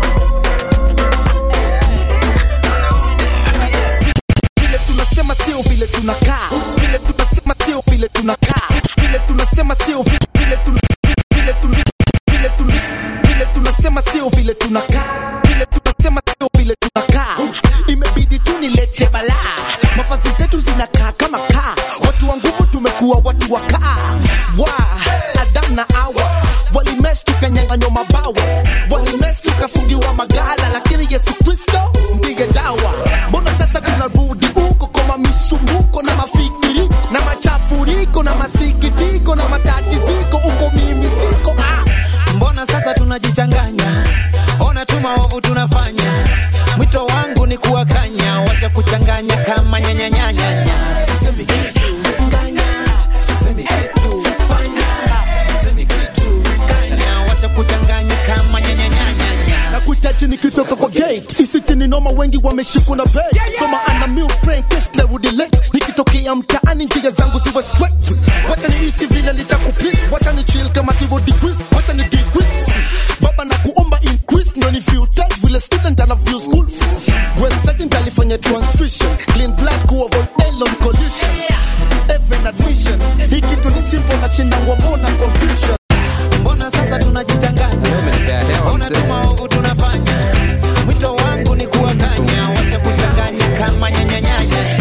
Vile tunasema sio vile tunakaa, vile tunasema sio vile tunakaa, vile tunasema sio vile tuna vile tuna vile tuna vile tunasema sio vile tunakaa, vile tunasema sio vile tunakaa. Imebidi tu nilete balaa, mavazi zetu zinakaa kama kaa. Watu wa nguvu tumekuwa watu wa kaa. Wa Adam na Hawa walimesh tukanyang'anywa mabawa, walimesh tukafungiwa magala, lakini Yesu Kristo ndiye dawa. Mbona sasa tunarudi huko kwa misumbuko na mafikiri na machafuriko na masikitiko na matatiziko uko mimi siko ah. Mbona sasa tunajichanganya, ona tu maovu tunafanya. Mwito wangu ni kuwakanya, wacha kuchanganya kama nyanya nyanya nyanya. Sisemi kitu nganya, sisemi kitu fanya, sisemi kitu kanya, wacha kuchanganya kama nyanya nyanya nyanya. Na kuitaji nikitoka kwa gate, sisi ni noma wengi wameshikwa na bait. Soma ana meal prank case level delete. Nikitokea mtaani njia zangu ziwe straight. Wacha niishi vile nitakuplease, wacha ni chill kama sivo decrease, wacha ni decrease. Baba na kuomba increase, no ni view test vile student ana view school fees. When second alifanya transition, clean black ku avoid alone collision. Even admission, hiki tu ni simple na chinda mbona confusion. Mbona sasa tunajichanganya, ona tu maovu tunafanya. Mwito wangu ni kuwakanya, wacha kuchanganya kama nyanya nyanya.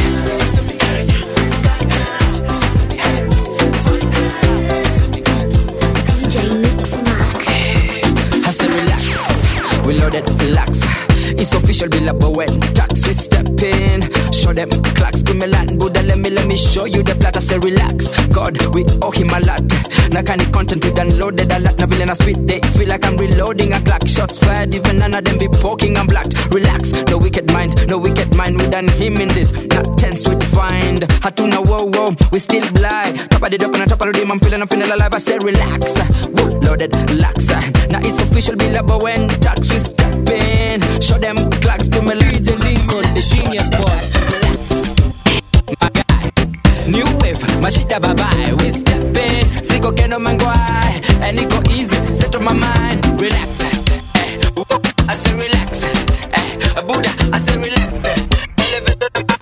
D J Mix Mark. I said relax, we loaded relax. It's official, we love when tax we step in. Show them clocks, give me land, Buddha, let me, let me show you the plot. I say relax, God, we owe him a lot. Now kind of content we downloaded a lot. Now feeling a sweet day, feel like I'm reloading a clock. Shots fired, even none of them be poking and blocked. Relax, no wicked mind, no wicked mind. We done him in this, not tense we defined. Hatuna whoa whoa, we still blind. Top of the dope and top of the dim, I'm feeling, I'm feeling alive. I say relax, woo, loaded, relax. Now it's official, we love when tax we step in. Show them clocks, do me lead the Lincoln, the genius boy. My guy, new wave, mashita bye-bye. We step in, siko keno mangwai. And it go easy, settle my mind. Relax, eh, I say relax, eh, Buddha, I say relax. Elevate the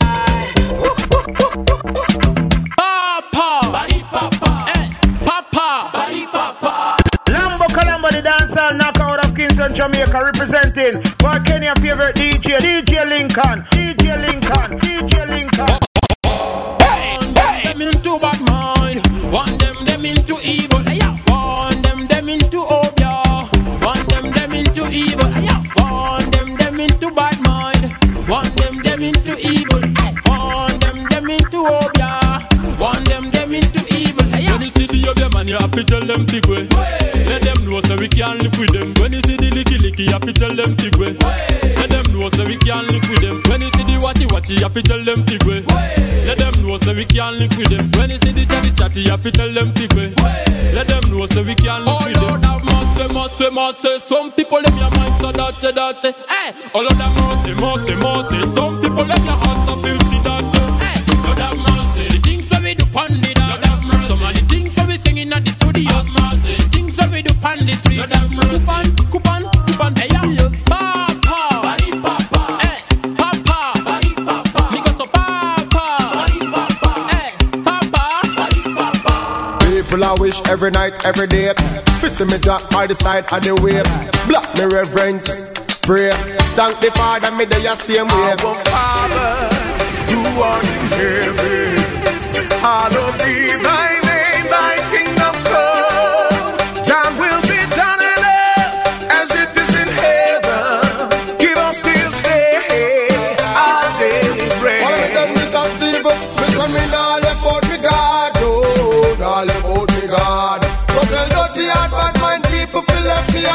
Papa, bari papa, eh, papa, bari papa. Lambo kalamba the dancehall knockout of Kingston, Jamaica, representing for Kenya favorite D J, D J Lincoln, D J Lincoln, D J Lincoln. Them into bad mind, one them them into evil, yeah. One them them into obia, one them them into evil, yeah. One them them into bad mind, one them them into evil, one them them into obia, one them them into evil, yeah. When you see the other man, you have to tell them big way. Let them know so we can't live with them. When you see the licky licky, you have to tell them big way. Let them know so we can't live with them. When you see the watchy watchy, you have to tell them big way. Let them know so we can't live with them. When you see the chatty chatty, you have to tell them big way. Let them know so we can't live with them. Oh Lord have mercy, mercy, mercy. Some people let your mind so dirty, dirty. Hey, oh Lord have mercy, mercy, mercy. Some people let your heart so filthy, dirty. Hey, Lord have mercy. The things that we do on the Lord have mercy. Some of the things that we singing at the studio, mercy. The things that we do on the street, Lord have mercy. Coupon, coupon, coupon. Hey, yeah. Papa, body papa. Hey, papa, body papa. Because so papa, body papa. Hey, papa, body papa. People I wish every night, every day. Fist me jack by the side of the way. Block me reverence, pray. Thank the Father, me they are same way. Our Father, who art in heaven, hallowed be thy name, thy kingdom come. Thy will be done on earth as it is in heaven. Give us this day our daily bread. All of them is a Steve, because me nah left out me God, oh, nah left out me God. So tell dirty hard bad mind people feel left me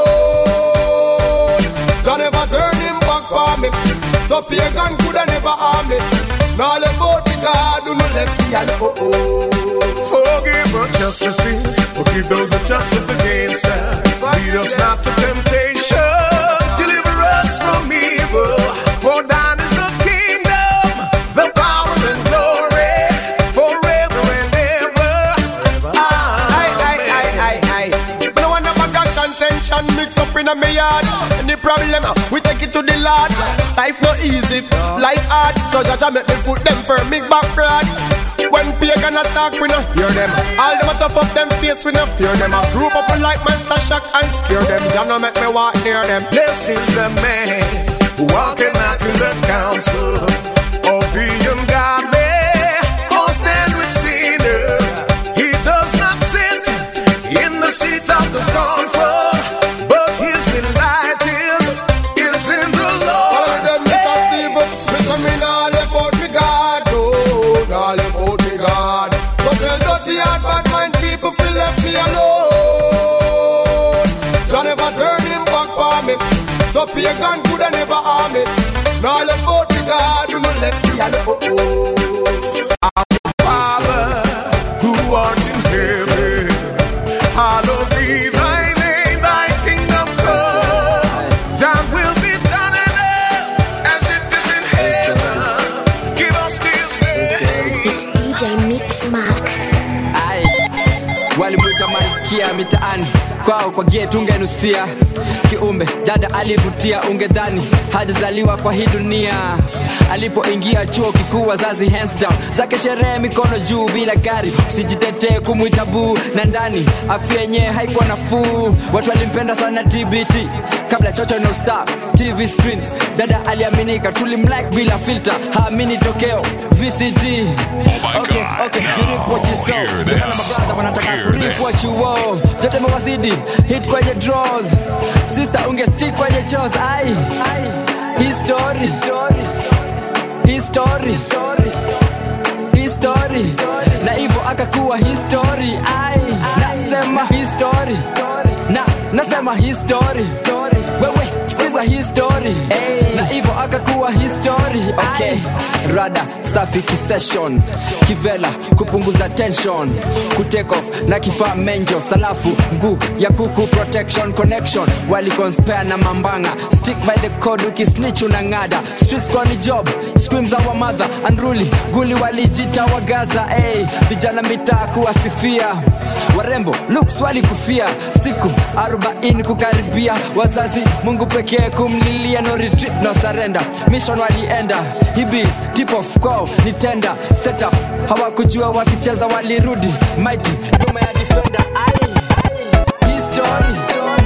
alone. Don't ever turn him back for me. So pagan could have never harm me. Now let go to God, do not let me alone. Forgive our justices, forgive those injustices against us. Lead us not to temptation, deliver us from evil. For thine is the kingdom, the power and glory, forever and ever. Aye, aye, aye, aye, aye. No one ever got contention mixed up in a me yard. Any problem, we take it to the Lord. Life no easy, life hard. So just make me put them firm, big back broad. When pagan attack, we no hear them. All them a top up them face, we no fear them. I grew up like monster shock and scare them. You no make me walk near them. Blessed is the man who walking out in the council of the ungodly, or stand with sinners. He does not sit in the seats of the scornful, but his delight is, is in the Lord. All of them is a Steve, because me nah left out me God, oh, nah left out me God. So tell dirty hard bad mind people feel left me alone. Don't ever turn him back for me. So pagan could have never harm me. Nah left out me God, do not let me alone. Our Father, who art in heaven, hallowed be thy name, thy kingdom come. Thy will be done on earth as it is in heaven. Give us this day. It's D J Mix Mark. Ai, walimwita malkia mitaani kwao kwa getu ungenusia kiumbe dada alivutia ungedhani hajazaliwa kwa hii dunia. Alipoingia chuo kikuu wazazi hands down zake sherehe mikono juu bila gari. Usijitetee kumwita buu na ndani afya yenyewe haikuwa nafuu. Watu walimpenda sana T B T kabla chocho no star T V screen. Dada aliaminika tulimlike bila filter, haamini tokeo V C D. Okay, okay, you reap what you sow. Ndio mabrada wanataka kurip what you owe. Jote mewazidi hit kwenye draws. Sister unge stick kwenye chores. Ai, history, history, history, na hivyo akakuwa history. Ai, nasema history, na nasema history. Wewe sikiza history, na hivyo akakuwa history. Okay, rada safi kisession, kivela kupunguza tension, kutake off na kifaa menjo, salafu mguu ya kuku protection connection. Wali conspire na mambanga, stick by the code ukisnitch unangada. Streets kwa ni job, screams our mother unruly, guli walijita wa Gaza. Hey, vijana mitaa kuwasifia, warembo looks wali kufia. Siku arobaini kukaribia, wazazi Mungu pekee kumlilia. No retreat no surrender, mission walienda. Hibis tip of call ni tender setup, hawakujua wakicheza walirudi mighty nyuma ya defender. Ai, history,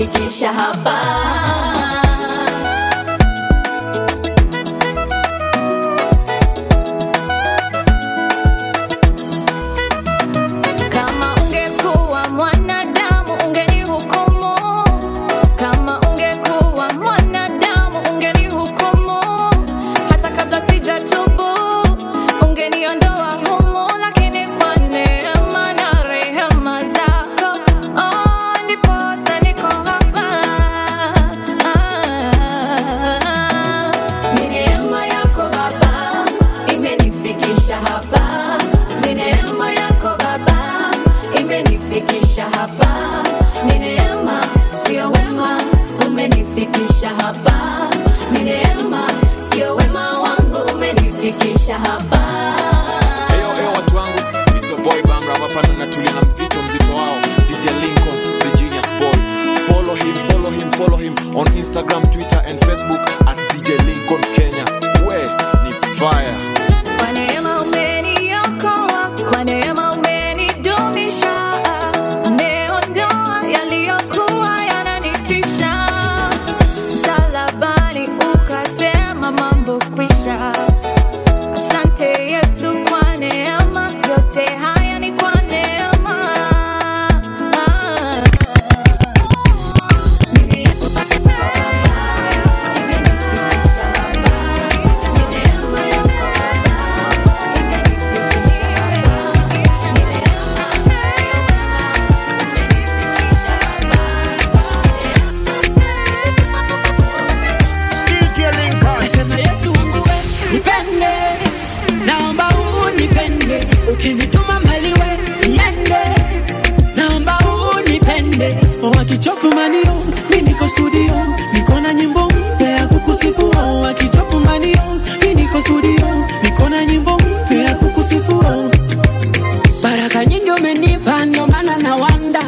umenifikisha hapa. Kama ungekuwa mwanadamu ungenihukumu, kama ungekuwa mwanadamu ungenihukumu, hata kabla sijatubu ungeniondoa humu, lakini kwa neema na rehema zako, oh, ndiposa niko hapa. Ni neema yako Baba imenifikisha hapa. Ni neema yako Baba imenifikisha hapa. Ni neema, sio wema, umenifikisha hapa. Ni neema, sio wema wangu, umenifikisha hapa. Eyo eyo watu wangu, it's your boy Bam Rap hapa na natulia na mzito mzito wao D J Lincoln, the genius boy. Follow him, follow him, follow him on Instagram, Twitter and Facebook at D J Lincoln Kenya. We ni fire. Kwa neema umeniokoa, kwa neema umenidumisha, umeondoa yaliyokuwa yananitisha. Msalabani ukasema mambo kwisha. Asante Yesu kwa neema, yote haya ni kwa neema. D J Lincoln. Nasema Yesu wangu we, nipende, naomba unipende, ukinituma mbali we, niende, naomba unipende. Wakichopu manio, mi niko studio, niko na nyimbo mpya ya kukusifu. Wakichopu manio, mi niko studio, niko na nyimbo mpya ya kukusifu. Baraka nyingi umenipa ndo maana na wanda,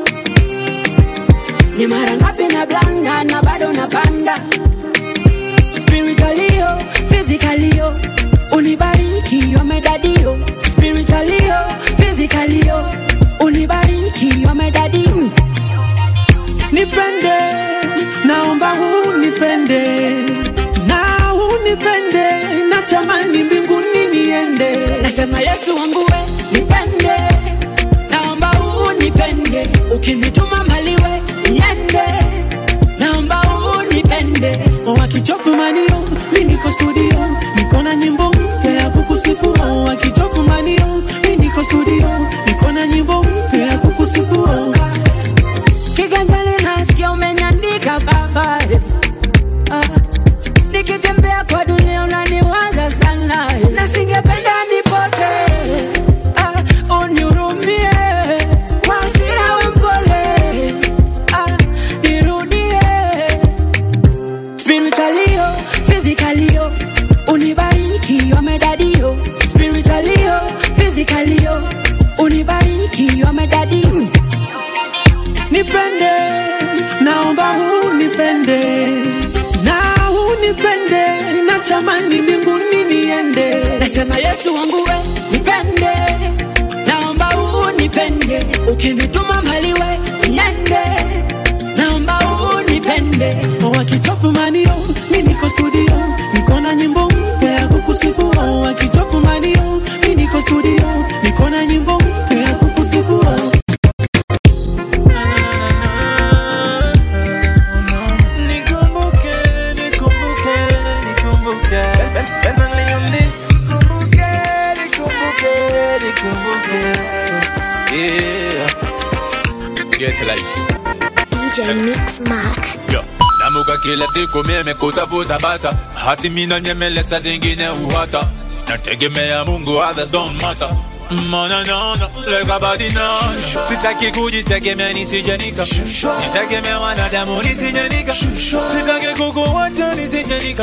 ni mara ngapi na blanda na bado napanda. Spiritually, physically, unibariki wamedadio. Spiritually, physically, unibariki wamedadio. Nipende, naomba unipende, na unipende, natamani mbinguni niende. Nasema Yesu wangu we, nipende, naomba unipende, ukinituma mbali we, niende, naomba unipende. Wakichopu manio, mi niko studio, niko na nyimbo mpya ya kukusifu. Wakichopu manio, mi niko studio, niko na nyimbo mpya ya kukusifu. Kiganjani nasikia umenyandika Baba, ah, nikitembea kwa dunia unaniwaza sana, na singependa nipote, ah, unihurumie, kwa hasira we mpole, ah, nirudie. Spiritually, physically, unibariki wamedadio. Spiritually, physically, unibariki wamedadio. Nipende, naomba unipende, na unipende, natamani mbinguni niende. Nasema Yesu wangu we, nipende, naomba unipende, ukinituma mbali we, niende, naomba unipende. Wakichopu manio, mi niko studio, niko na nyimbo mpya ya kukusifu. Wakichopu manio, mi niko studio, niko na nyimbo mpya ya kukusifu. Nikumbuke, nikumbuke, nikumbuke. Benali on this. Nikumbuke, nikumbuke, nikumbuke. Yeah. Get life. D J Mix Mark. Yo. Namuka kila siku mimi kutafuta bata, hati mina nyemeleza zingine uhata, nategemea Mungu, others don't matter. Mana nana, lega badi nana, sitaki kujitegemea nisijenika, nitegemea wanadamu nisijenika, sitaki kukuwacha nisijenika.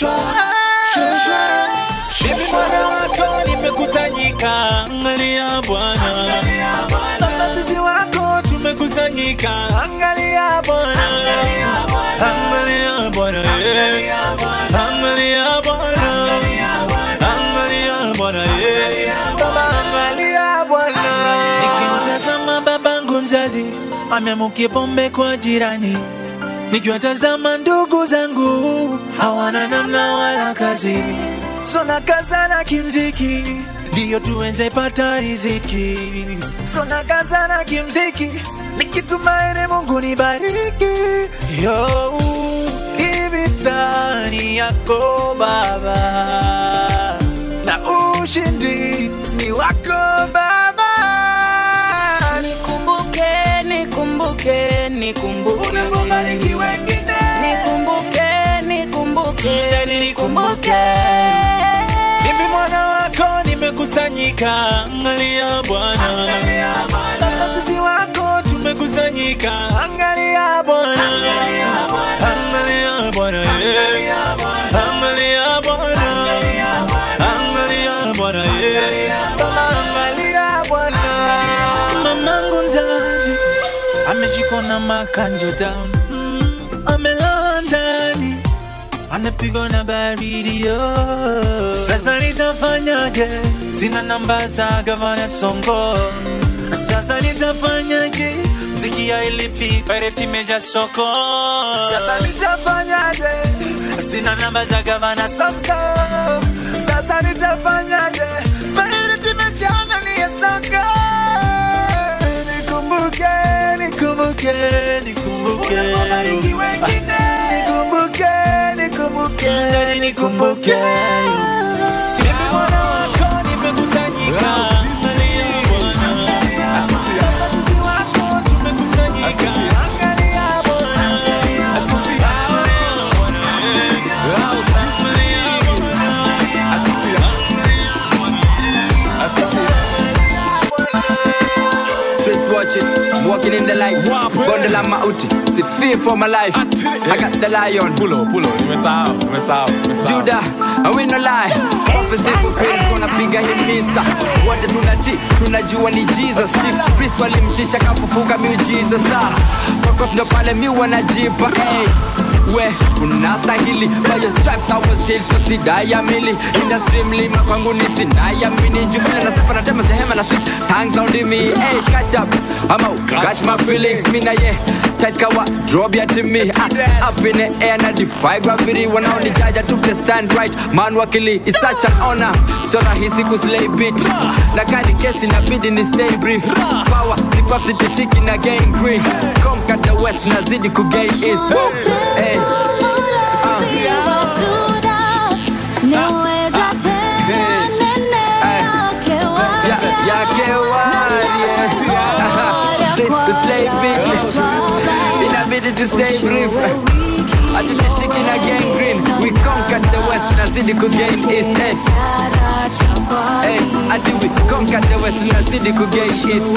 Mimi mwana wako nimekusanyika, angalia Bwana, baba sisi wako tumekusanyika, angalia Bwana, angalia Bwana, angalia Bwana, angalia Bwana, baba angalia Bwana. Nikimtazama babangu mzazi, amemukia pombe kwa jirani. Nikiwatazama ndugu zangu hawana namna wala kazi, so nakazana kimziki ndiyo tuweze pata riziki. So nakazana kimziki nikitumaini Mungu nibariki. Yo, hivi tani yako Baba na ushindi ni wako Baba. Nikumbuke, nikumbuke, nikumbuke. Unapobariki wengine. Nikumbuke, nikumbuke, nikumbuke. Mimi mwana wako nimekusanyika, angalia Bwana. Angalia Bwana. Sisi wako tumekusanyika, angalia Bwana. Angalia Bwana. Angalia Bwana. Angalia Bwana. Angalia Bwana. Angalia Bwana. Angalia Bwana. Mamangu mzazi amejikona makanjo down, amelala ndani anapigwa na baridi. Sasa nitafanyaje? Sina namba za Gavana Songo. Sasa nitafanyaje? Mziki ya ilipi pareti meja soko. Sasa nitafanyaje? Sina namba za Gavana Songo. Sasa nitafanyaje? Pareti meja ndani ya soko. Nikumbuke, nikumbuke, nikumbuke. Unapobariki wengine. Nikumbuke, nikumbuke, nikumbuke. Mimi mwana wako nimekusanyika, angalia Bwana. Sisi wako tumekusanyika, angalia Bwana. Angalia Bwana. Streets watching, I'm walking in the light. Bundle on my outie, see fear for my life. I got the lion. Pull up, pull up, nimesahau, nimesahau, nimesahau. Judah, I win no lie. Offensive for faith, gonna piga himisa. Wote tunati, tunajua ni Jesus. Chief priest walimtisha kafufuka miujiza saa. Purpose ndo pale mi wanajipa. Hey, we, unastahili. By your stripes I was healed, so sidaya mili. Industry mlima kwangu ni sinaya mini. Jubila na sepa na tema sehema na switch. Thanks on me, hey, catch up. I'm out, catch my feelings. Mina ye, tight kawa, drop ya to me. Ah, up in the air na defy gravity. Wanaoni jaja took the stand right. Man wakili, it's such an honor. So rahisi kuslay beat. Na kani kesi na bidi ni stay brief. Power, zip-up sitishiki na gain green. Conquer the west na zidi ku gain east. Whoa, hey. The slave beat in a bit to stay brief. I took the chicken again green. We conquered the west and city could gain east. Hey, hey, I think we conquered the west and city could gain east.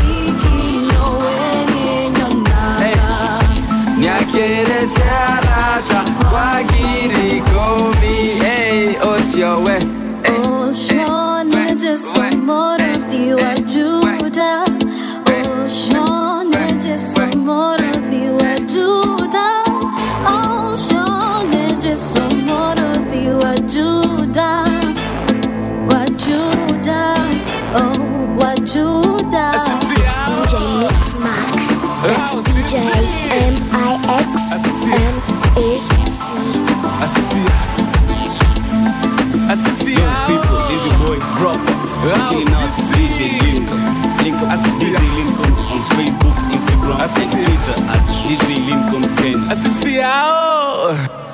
Hey, nyakere tarata wagiri komi. Hey, oshowe. Oshone Jesu moradhi wa Juda. Oshone Jesu moradhi wa Juda. Oshone Jesu moradhi wa Juda. Wa Juda. Oh, wa Juda. It's D J Mix Mark. That's D J M I X M A C. Yo people, this is your boy Proper. Chilling out to D J Lincoln. Lincoln as D J Lincoln on Facebook, Instagram, and Twitter at D J Lincoln ten.